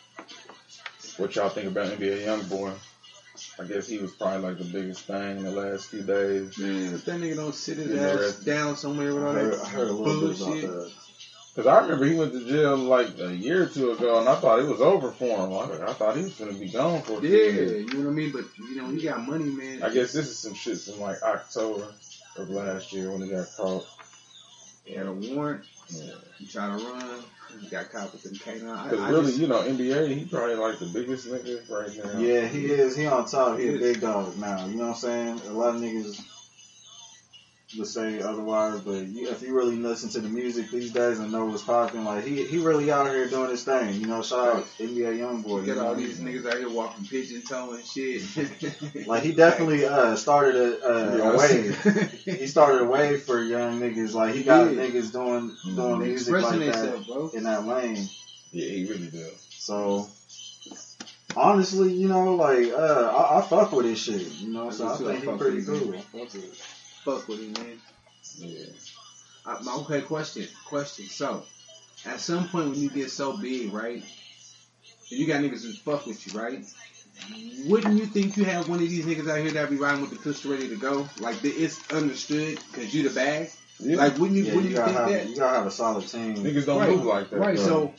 What y'all think about NBA YoungBoy? I guess he was probably like the biggest thing in the last few days. Man, if that nigga don't sit his Yeah, ass down somewhere with all I that heard a little bit bullshit. about that. Cause I remember he went to jail like a year or two ago, and I thought it was over for him. I thought he was gonna be gone for a few Yeah, years. you know what I mean? But, you know, when you got money, man. I guess this is some shit from like October of last year when he got caught. He had a warrant. Yeah. He tried to run. He got caught with them canine. Cause really, you know, NBA, he probably like the biggest nigga right now. Yeah, he is. He on top. He a big dog now. You know what I'm saying? A lot of niggas would say otherwise, but if you really listen to the music these days and know what's popping, like he really out here doing his thing. You know, shout out NBA YoungBoy. You got all these niggas out here walking pigeon toe and shit. Like he definitely started a wave. He started a wave for young niggas. Like he got niggas doing They music like expressing that themselves, bro. in that lane. Yeah, he really does. So honestly, you know, like I fuck with his shit. You know, so I think he's pretty cool. Fuck with him, man. Yeah. Okay, question. So, at some point when you get so big, right, and you got niggas who fuck with you, right, wouldn't you think you have one of these niggas out here that be riding with the pistol ready to go? Like, it's understood because you the bag? Yeah. Like, wouldn't you think that? You gotta have a solid team. Niggas don't move like that. Right, bro. so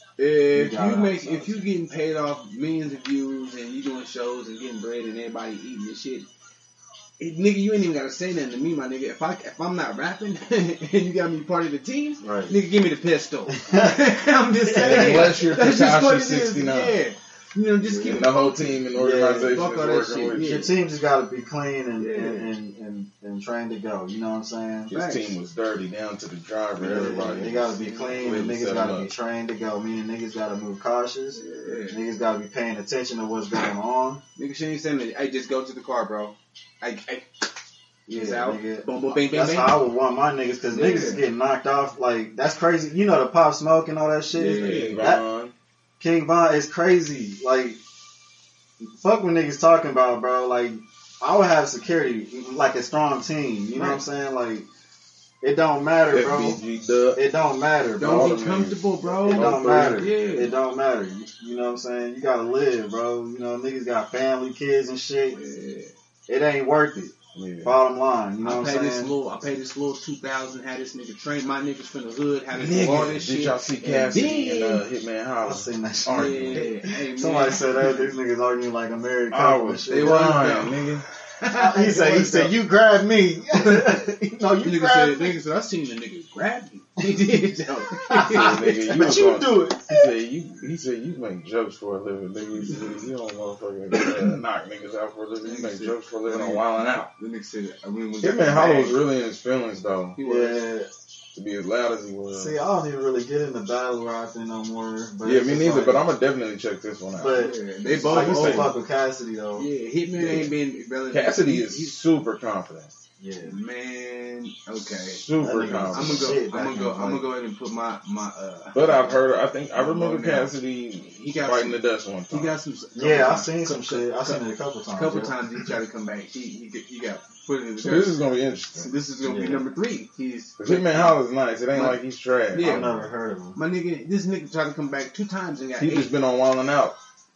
if you getting paid off millions of views and you doing shows and getting bread and everybody eating your shit, nigga, you ain't even gotta say nothing to me, my nigga. If I'm not rapping and you got me part of the team, Right. nigga, give me the pistol. I'm just saying. Unless you're That's just what Tekashi it is. 69. Yeah. just keep the whole team and organization fuck all is that working shit, with yeah. you. Your team just got to be clean and trained to go. You know what I'm saying? His team was dirty down to the driver. Everybody. They got to be clean. And niggas got to be trained to go. Meaning niggas got to move cautious. Yeah. Niggas got to be paying attention to what's going on. Nigga, she ain't saying that. Hey, just go to the car, bro. It's out. Nigga. Boom, boom, bang, bang, That's bang. how I would want my niggas, because niggas is getting knocked off. Like, that's crazy. You know, the Pop Smoke and all that shit. Yeah, King Von is crazy. Like, fuck what niggas talking about, bro. Like, I would have security, like a strong team. You know what I'm saying? Like, it don't matter, bro. FBG Dub. It don't matter, bro. Don't be comfortable, bro. It don't matter. Yeah. It don't matter. You know what I'm saying? You gotta live, bro. You know, niggas got family, kids, and shit. Yeah. It ain't worth it. Yeah. Bottom line, you know I what paid I'm this saying? little $2,000, had this nigga train my niggas from the hood, had to do Nigga, all this did shit. y'all see Cassidy and then- Hitman I Holla? seen that shit. Arguing. Yeah, hey, man. Somebody said that these niggas arguing like a married I couple and was shit. They was, crying, though. nigga. He said, you grabbed me. No, you grabbed me. Nigga said, I seen the nigga grab me. He did, though. Nigga, But you do it. He said you make jokes for a living, nigga. He said you don't motherfucking knock niggas out for a living. You make jokes for a living on Wildin' Out. The nigga said, I mean, was Hitman Holla was really in his feelings though, He was. Yeah. to be as loud as he was. See, I don't even really get into battle rapping no more. But Yeah, it's me just neither, like- but I'm gonna definitely check this one out. But Yeah, they I both used to old. fuck with Cassidy though. Yeah, Hitman ain't been relevant. Cassidy He's is super confident. Yeah. man. Okay, Super That nigga was confident. shit back I'm in gonna the go ahead and put my. But I've heard, I remember now. Cassidy He got fighting some- the dust one He time. got some. Yeah, I seen some shit. I seen it a couple A times. couple yeah. times he tried to come back. He got put in the So dirt. this is gonna be So interesting. this is gonna be Yeah. number 3. He's Cause Hitman Holla's nice. It ain't My- like he's trash. Yeah. I've never heard of him. my nigga. This nigga tried to come back 2 times and got He 8. just been on Wildin' Out.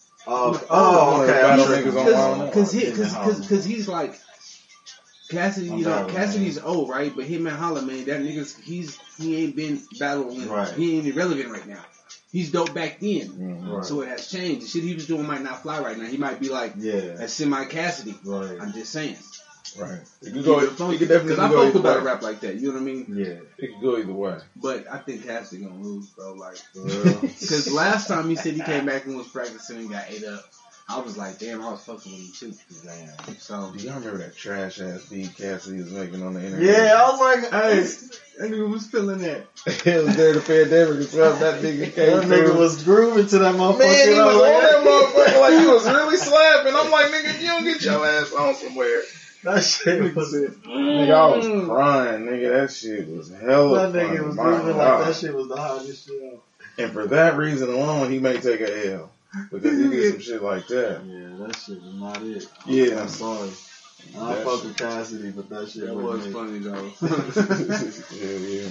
Oh, okay. Battle I'm niggas tripping. on Wild 'N Out. Cause he's like Cassidy. I'm You know, down, Cassidy's old, right? But Hitman Holla, man, that nigga's he ain't been battling. Right. He ain't irrelevant right now. He's dope back then. Mhm. Right. So it has changed. The shit he was doing might not fly right now. He might be like Yeah. a semi Cassidy. Right. I'm just saying. Right. He could go. He could definitely Because I go fuck either with battle way. rap like that. You know what I mean? Yeah. He could go either way. But I think Cassidy gonna lose, bro. Like, For real. because last time he said he came back and was practicing and got ate up, I was like, damn, I was fucking with him too. Damn. So Do y'all remember that trash ass beat Cassidy was making on the internet? Yeah, I was like, hey, that nigga was feeling that. It was there to pandemic as well. That nigga came that nigga through. was grooving to that motherfucker. Man, he I was on like, that motherfucker like he was really slapping. I'm like, nigga, if you don't get your ass on somewhere. That shit was it. Nigga, I was crying, nigga. That shit was hella That nigga funny. was My grooving like God. that shit was the hottest shit out. And for that reason alone, he may take a L. Because he did some shit like that. Yeah, that shit was not it. Yeah. I'm sorry. I That fuck shit. with Cassidy, but that shit That wasn't was it. funny though. Yeah.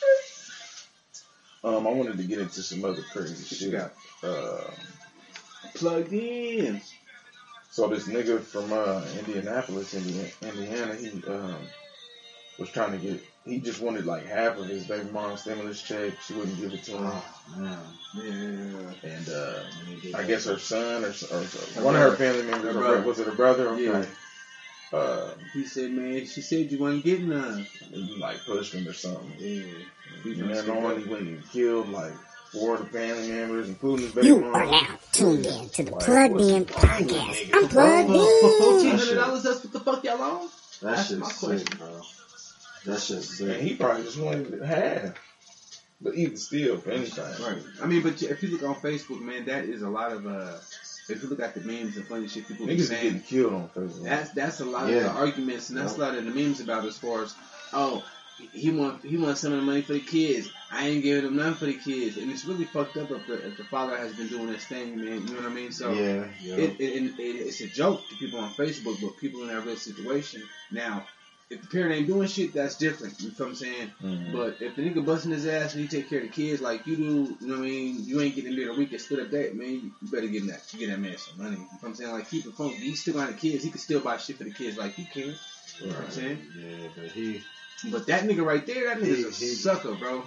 I wanted to get into some other crazy shit. got? Plugged in. So this nigga from Indianapolis, Indiana, he was trying to get. He just wanted like half of his baby mom's stimulus check. She wouldn't give it to him, Oh, man. Yeah. and I guess her son or one of her family members. Her brother. Was it her brother? Okay. Yeah. He said, man, she said you wasn't getting none. He like pushed him or something. Yeah. And then on, he went and killed like 4 of the family members, including his baby You mom. are now tuned in to the Plugged In Podcast. I'm plugged For in. $1,400, that's what the fuck y'all on? That That's shit's my sick, question. bro. That shit's And sick. he probably just wanted half. But even still, for anything. Right. I mean, but if you look on Facebook, man, that is a lot of if you look at the memes and funny shit people be Niggas are getting saying, killed on Facebook. that's a lot of Yeah. the arguments and that's a lot of the memes about as far as, oh, he wants some of the money for the kids. I ain't giving him nothing for the kids, and it's really fucked up if the father has been doing this thing, man. You know what I mean? So Yeah. it's a joke to people on Facebook, but people in that real situation. Now, if the parent ain't doing shit, that's different. You know what I'm saying? Mhm. But if the nigga busting his ass and he take care of the kids like you do, you know what I mean? You ain't getting in there a week and split up that, man. You better get that man some money. You know what I'm saying? Like, keep it funky. He still got the kids. He can still buy shit for the kids like you can. You know what I'm saying? Yeah, but he But that nigga right there, that nigga's He- a sucker, bro.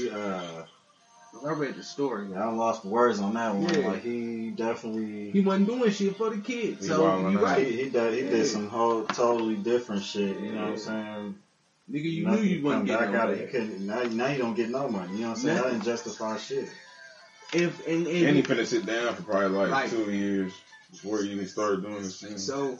I read the story. I lost words on that one. Yeah. Like he definitely He wasn't doing shit for the kids. He So wildin' you out. right. he did some whole totally different shit. You know what I'm saying? Nigga, you Nothing knew you wasn't come getting back out no of you bag. couldn't. Now you don't get no money. You know what I'm saying? That Nothing. didn't justify shit. And he finna sit down for probably like 2 years before he even started doing this thing. So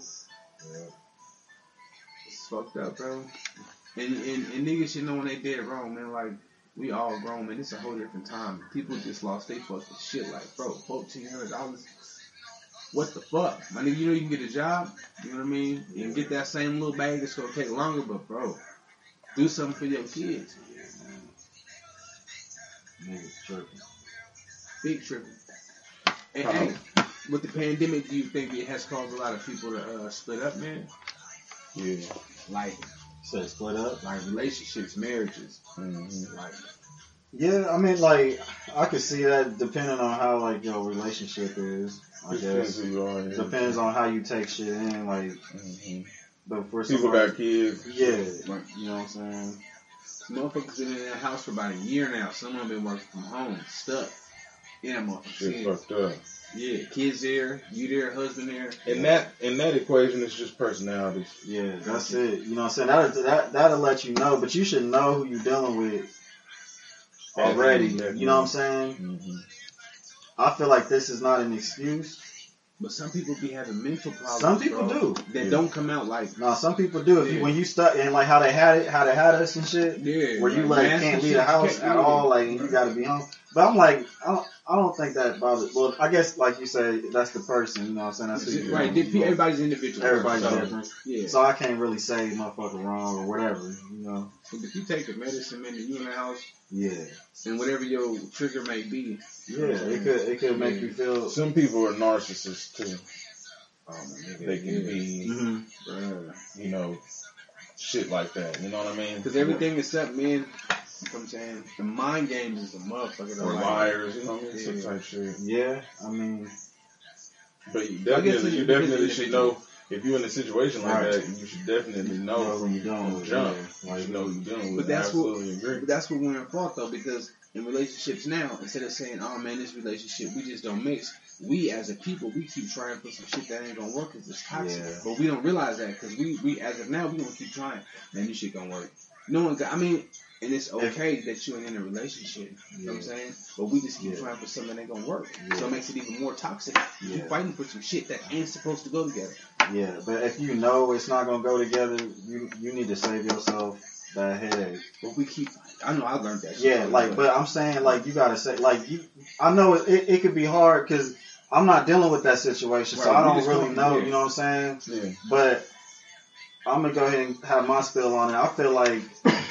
it's fucked up, bro. And niggas should know when they did wrong, man. Like, we all grown, man. It's a whole different time. People just lost their fucking shit. Like, bro, $1,400. What the fuck? My nigga, you know you can get a job. You know what I mean? You can get that same little bag. It's gonna take longer, but bro, do something for your kids. Niggas tripping. Big tripping. And hey, with the pandemic, do you think it has caused a lot of people to split up, man? Yeah. Like, So split up? like relationships, marriages. Mm-hmm. Like, Yeah, I mean, like, I could see that depending on how, like, your relationship is, I guess. Depends on how you take shit in, like, but for people somebody, got kids. yeah, Right. you know what I'm saying? motherfuckers been in that house for about a year now. Some of them been working from home, stuck. Yeah, motherfuckers. Shit fucked up. Yeah, kids there, you there, husband there. In that equation, it's just personalities. Yeah, that's it. You know what I'm saying? That'll let you know, but you should know who you're dealing with already. You know what I'm saying? Mm-hmm. I feel like this is not an excuse. But some people be having mental problems. Some people bro, do. that don't come out like. No, some people do. If you, Yeah. when you stuck and like how they had us and shit, Yeah, where you like, like mask can't and leave shit, the house can't at leave. all, like and you gotta be home. But I'm like, I don't think that bothers. Well, I guess like you said, that's the person. You know what I'm saying? That's who you Right, everybody's individual. Everybody's so, different. Yeah. So I can't really say motherfucker wrong or whatever. You know? But if you take the medicine, man, you in the house, Yeah. and whatever your trigger may be. Yeah. It could make you feel. Some people are narcissists too. Oh, my nigga. They can be, Mm-hmm. you know, shit like that. You know what I mean? Because everything except men, you know what I'm saying? The mind games is a motherfucker. Or Like, liars, you know what I mean? Yeah. Some type shit. Yeah. I mean. But you I guess definitely, it- you it- should know if you're in a situation like Right. that. You should definitely know What you're dealing from with. jump. Yeah. You should know what you're dealing with. But that's what- Absolutely agree. But that's what we're in fault though, because in relationships now, instead of saying, "Oh man, this relationship we just don't mix," we as a people we keep trying for some shit that ain't gonna work because it's toxic. Yeah. But we don't realize that because we as of now we gonna keep trying. Man, this shit gonna work. No one got. I mean, and it's okay that you ain't in a relationship. You know what I'm saying? But we just keep Yeah. trying for something that ain't gonna work. Yeah. So it makes it even more toxic. Yeah. You're fighting for some shit that ain't supposed to go together. Yeah, but if you know it's not gonna go together, you need to save yourself that headache. But we keep. I know I learned that. Shit. Yeah, like, but I'm saying, like, you gotta say, like, I know it could be hard because I'm not dealing with that situation, so Right, I we don't just really don't- know, yeah. you know what I'm saying? Yeah. But I'm gonna go ahead and have my spill on it. I feel like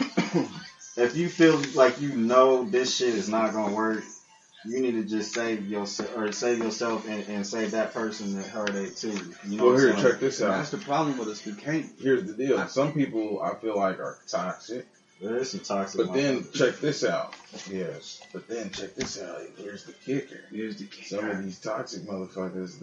if you feel like you know this shit is not gonna work, you need to just save yourself and save that person that heartache too. You know Well, what here, I'm saying? check this And out. that's the problem with us. We can't. Here's the deal. Some people I feel like are toxic. There is some toxic. But then motherfuckers. check this out. Yes. But then check this out. Here's the kicker. Here's the key. Some of these toxic motherfuckers,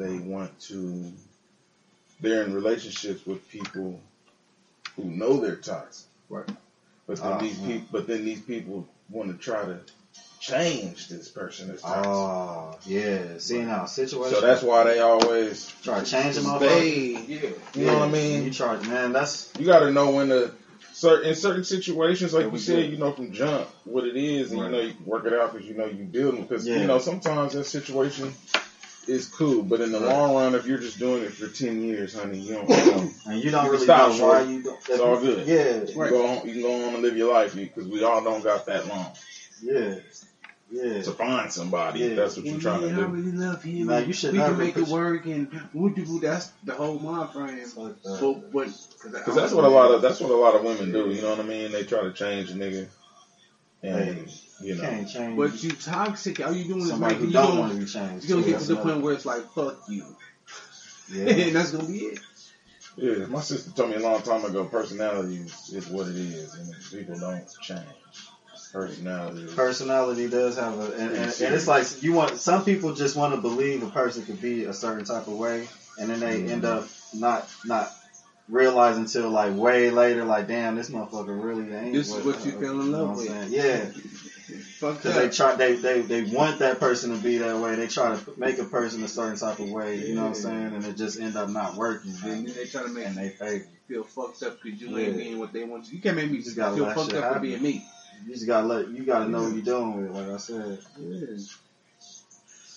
they're in relationships with people who know they're toxic. Right. But then these people want to try to change this person that's toxic. Oh, yeah. See now, situation. So that's why they always try to change them up. stay. Yeah. You know what I mean? You try, man. That's You got to know when to. In certain situations, like Yeah, you we said, do. you know from jump what it is, and Right. you know you can work it out because you know you dealing with. Because Yeah. you know sometimes that situation is cool, but in the long run, if you're just doing it for 10 years, honey, you don't. and you don't You really stop, know why shorty. you. Don't, It's all good. Yeah, You can go on and live your life because we all don't got that long yeah. to find somebody. Yeah. If that's what you're trying to I do. really love him. Nah, you should we never can make it put- work, and that's the whole mind frame. Fuck that. But Because that's what a lot of women do. You know what I mean? They try to change a nigga, and you You know. can't change. But you toxic. All you doing is somebody making who you don't gonna, want to be changed. you gonna too. get to That's the point another- where it's like fuck you, Yeah. and that's gonna be it. Yeah, my sister told me a long time ago, personality is what it is, and people don't change. Personality is Personality does have and it's like some people just want to believe a person could be a certain type of way, and then they end up not realizing until like way later, like damn, this motherfucker really ain't. This is what you fell in love know what I'm with. saying? Yeah, Fuck because that. they want that person to be that way. They try to make a person a certain type of way. You know what I'm saying? And it just end up not working. And then they try to make And they favor. you feel fucked up because you Yeah. ain't being what they want you. You can't make me You just feel gotta let fucked shit up for happen. being me. You just gotta know what you're doing with it. Like I said. Yeah.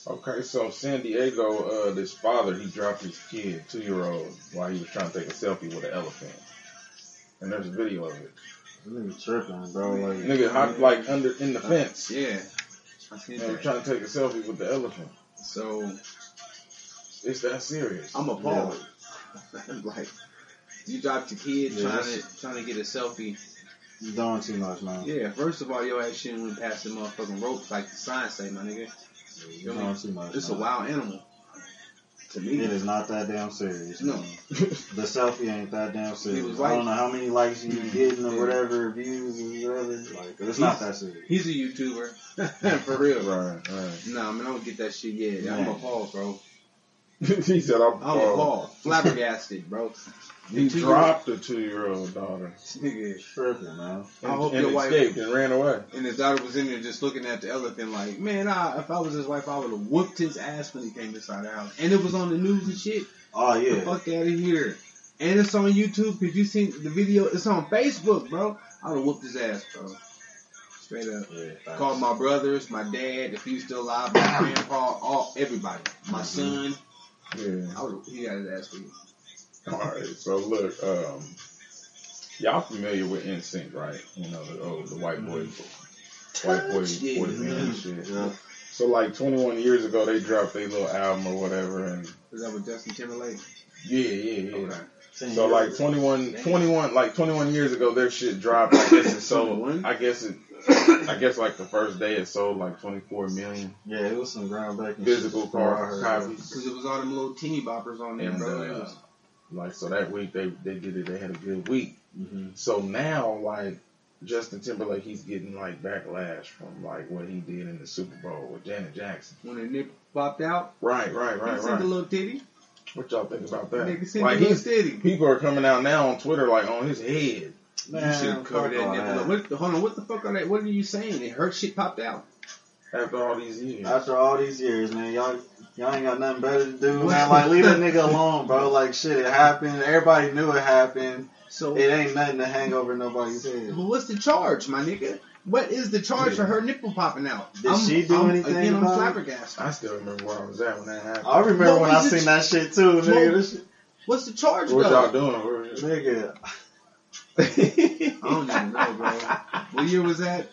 Okay, so San Diego, this father, he dropped his kid, 2-year-old, while he was trying to take a selfie with an elephant. And there's a video of it. Nigga tripping, bro. Like, Nigga hop like under in the fence. Yeah. I see And that. trying to take a selfie with the elephant. So It's that serious. I'm appalled. Like you dropped your kid Yeah, trying to get a selfie. you doing too much, man. Yeah, first of all, your ass shouldn't went past the motherfucking ropes like the sign say, my nigga. You doing too much. It's a man. wild animal. To me. It is not that damn serious. No. Man. The selfie ain't that damn serious. was I like- don't know how many likes you getting or Yeah. whatever, views or whatever. Like, it's not that serious. He's a YouTuber. For real. Right. Nah, man, I don't get that shit yet. I'm Man. appalled, bro. He said, I'm appalled. Flabbergasted, bro. He The 2-year-old dropped the 2-year-old daughter Nigga. Tripping, man. I hope and your wife- escaped and ran away. And his daughter was in there just looking at the elephant like, man, if I was his wife, I would have whooped his ass when he came inside the house. And it was on the news and shit. Oh, Get the yeah. fuck out of here. And it's on YouTube because you seen the video. It's on Facebook, bro. I would have whooped his ass, bro. Straight up. Yeah, Called my brothers, my dad, if he's still alive, my grandpa, everybody. My son. Yeah. He got his ass for you. Alright, so look, y'all familiar with NSYNC, right? You know, the white boy Yeah. band and shit. Yeah. So like 21 years ago, they dropped their little album or whatever, and Was that with Justin Timberlake? yeah. Okay. So like 21 years ago, their shit dropped. I guess it sold. 21? I guess like the first day it sold like 24 million Yeah, it was some groundbreaking physical shit from what I heard. copies. Because it was all them little teeny boppers on there, And bro. It was- like so that week they did it. They had a good week. Mm-hmm. So now like Justin Timberlake, he's getting like backlash from like what he did in the Super Bowl with Janet Jackson. when the nip popped out, Right. he seen the little titty. What y'all think about that? Nigga seen Like the little titty. people are coming out now on Twitter like on his head. Man, You should have covered fuck all that nipple. that. Hold on, what the fuck are they? What are you saying? It hurt shit popped out. After all these years. After all these years, man, y'all ain't got nothing better to do, man. Like, leave that nigga alone, bro. Like, shit, it happened. Everybody knew it happened. So, It ain't nothing to hang over nobody's head. but what's the charge, my nigga? What is the charge for her nipple popping out? Did she do anything Again, I'm about it? flabbergasted. I still remember where I was at when that happened. I remember What when I was it? seen that shit too, nigga. What- This shit, What's the charge, What though? y'all doing? Where was it? nigga. I don't even know, bro. What year was that?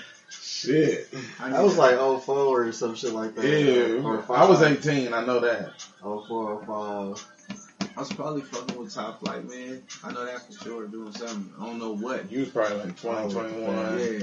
Shit. That was like 04 or some shit like that. Yeah. Or I was 05. 18. I know that. 04, 05. I was probably fucking with Top Flight, man. I know that for sure, doing something. I don't know what. You was probably like 20, 21. Yeah.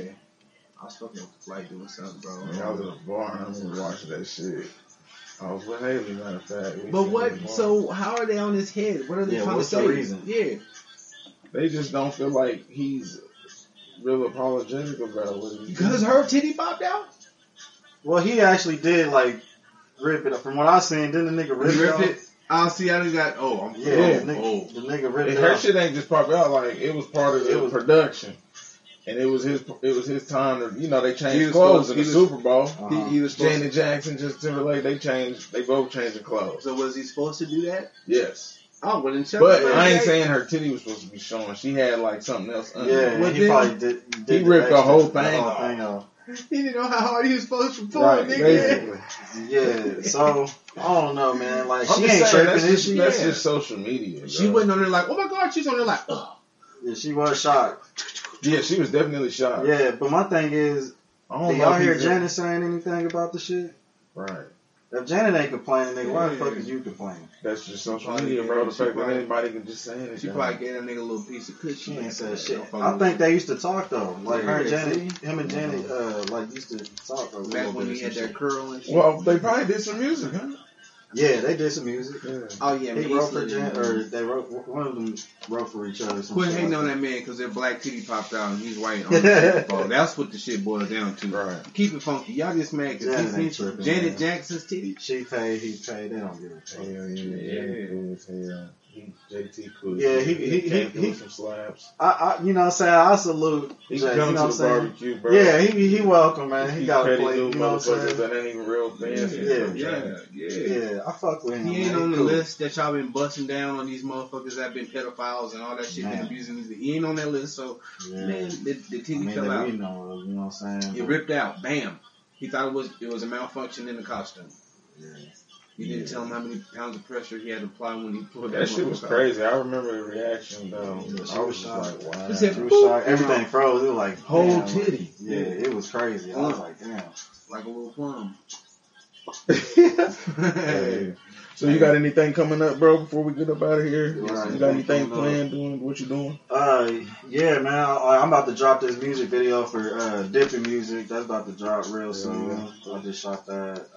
I was fucking with the flight doing something, bro. I mean, I was in a bar. I remember watching that shit. I was with Haley, matter of fact. We But seen what? the bar. So how are they on his head? What are they Yeah, trying what's to the say? reason? Yeah. They just don't feel like he's real apologetic about what he Because did. her titty popped out? Well, he actually did, like, rip it up. From what I seen, didn't the nigga rip He it ripped off? it? Oh, see, I done got, Yeah, the nigga ripped And it her off. shit ain't just pop out, like it was part of It the was- production. And it was his time to, you know, they He changed was clothes supposed- in the he Super Bowl. Uh-huh. He was supposed Janet Jackson, Justin Timberlake, they both changed the clothes. So was he supposed to do that? Yes. Oh, well then shut But the fuck I ain't up. saying her titty was supposed to be showing. She had like something else under. Yeah, Well, he then- probably did He the ripped the extra- whole thing off. He didn't know how hard he was supposed to pull, Right, nigga. basically. Yeah, so, I don't know, man. Like, I'm she just ain't saying, tripping, is she? that's Yeah. just social media. Bro. She wasn't on there like, oh my god, she's on there like, ugh. Yeah, she was shocked. Yeah, she was definitely shocked. Yeah, but my thing is, I don't did know y'all if hear he's- Janet saying anything about the shit? Right. If Janet ain't complaining, nigga, why the Yeah. fuck is you complaining? That's just social Probably, media, yeah, bro. The she fact that probably- anybody can just say anything. She probably gave that nigga a little piece of cushion. She ain't said shit. Don't fuck I with think me. they used to talk though. Like her and Yeah, Janet, him and Janet, like used to talk a little Back when bit he and had that shit. curl and shit. Well, they probably did some music, huh? Yeah, they did some music. Yeah. Oh yeah, He man. wrote for Janet, or they wrote. One of them wrote for each other. some Quit shit hating like on that man because their black titty popped out and he's white on the football. That's what the shit boils down to. Right. Keep it funky. Y'all just mad Janet because ain't he seen tripping, Janet man. Jackson's titty. She paid, he paid. They don't give a fuck. Yeah. Yeah. Cool as hell. JT cool. Yeah, he came through he- with some slaps. I you know what I'm saying? I salute He Jay, can you come know to what I'm the saying? barbecue, bro. Yeah, he welcome, man. He These got a petty plate, new you know what I'm motherfuckers saying? that ain't even real fans. Yeah, I fuck with him. He ain't man. on the cool. list that y'all been busting down on these motherfuckers that been pedophiles and all that shit been Man. abusing. He ain't on that list, so Yeah. man, the I titty mean, fell that out. we know, you know what I'm saying? It ripped out. Bam. He thought it was a malfunction in the costume. You didn't tell him how many pounds of pressure he had to apply when he pulled That shit was motherfucker out. crazy. I remember the reaction though. Yeah, I was just like, wow. He said, She was shocked. Everything froze. It was like Whole damn, titty. Yeah, it was crazy. I was like, damn. Like a little plum. Hey. So you got anything coming up, bro? Before we get up out of here, Right. you got anything planned? Doing what you doing? Yeah, man. I'm about to drop this music video for Dipping Music. That's about to drop real soon. I just shot that.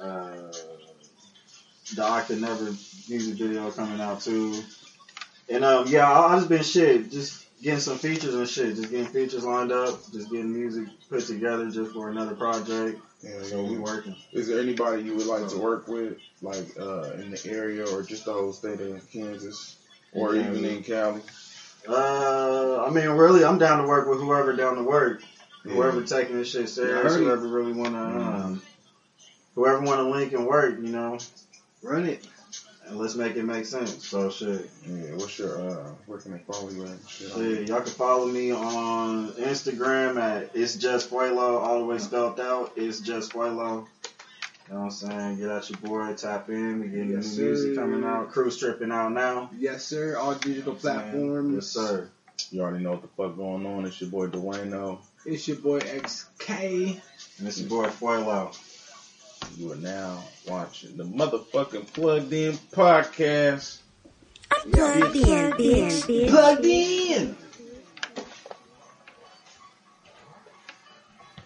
The I Could Never music video coming out too. And yeah, I just been just getting some features and shit. Just getting features lined up. Just getting music put together just for another project. Yeah, So we working. Is there anybody you would like to work with, like in the area or just the whole state of Kansas, or even in Cali? I mean, really, I'm down to work with whoever down to work. Yeah. Whoever taking this shit serious, Yeah, whoever really wanna, whoever wanna link and work, you know, Run it. and let's make it make sense. So shit. Yeah, what's your where can they follow you at? Shit, y'all can follow me on Instagram at It's Just Fuelo, all the way spelled out. It's Just Fuelo. You know what I'm saying? Get out your boy, tap in. We getting Yes, new music sir. coming out. Crew stripping out now. Yes, sir. All digital platforms. Yes, sir. You already know what the fuck going on. It's your boy Dwayno. It's your boy XK. And it's your boy Fuelo. You are now watching the motherfucking Plugged In podcast. Plugged in, bitch. Plugged in.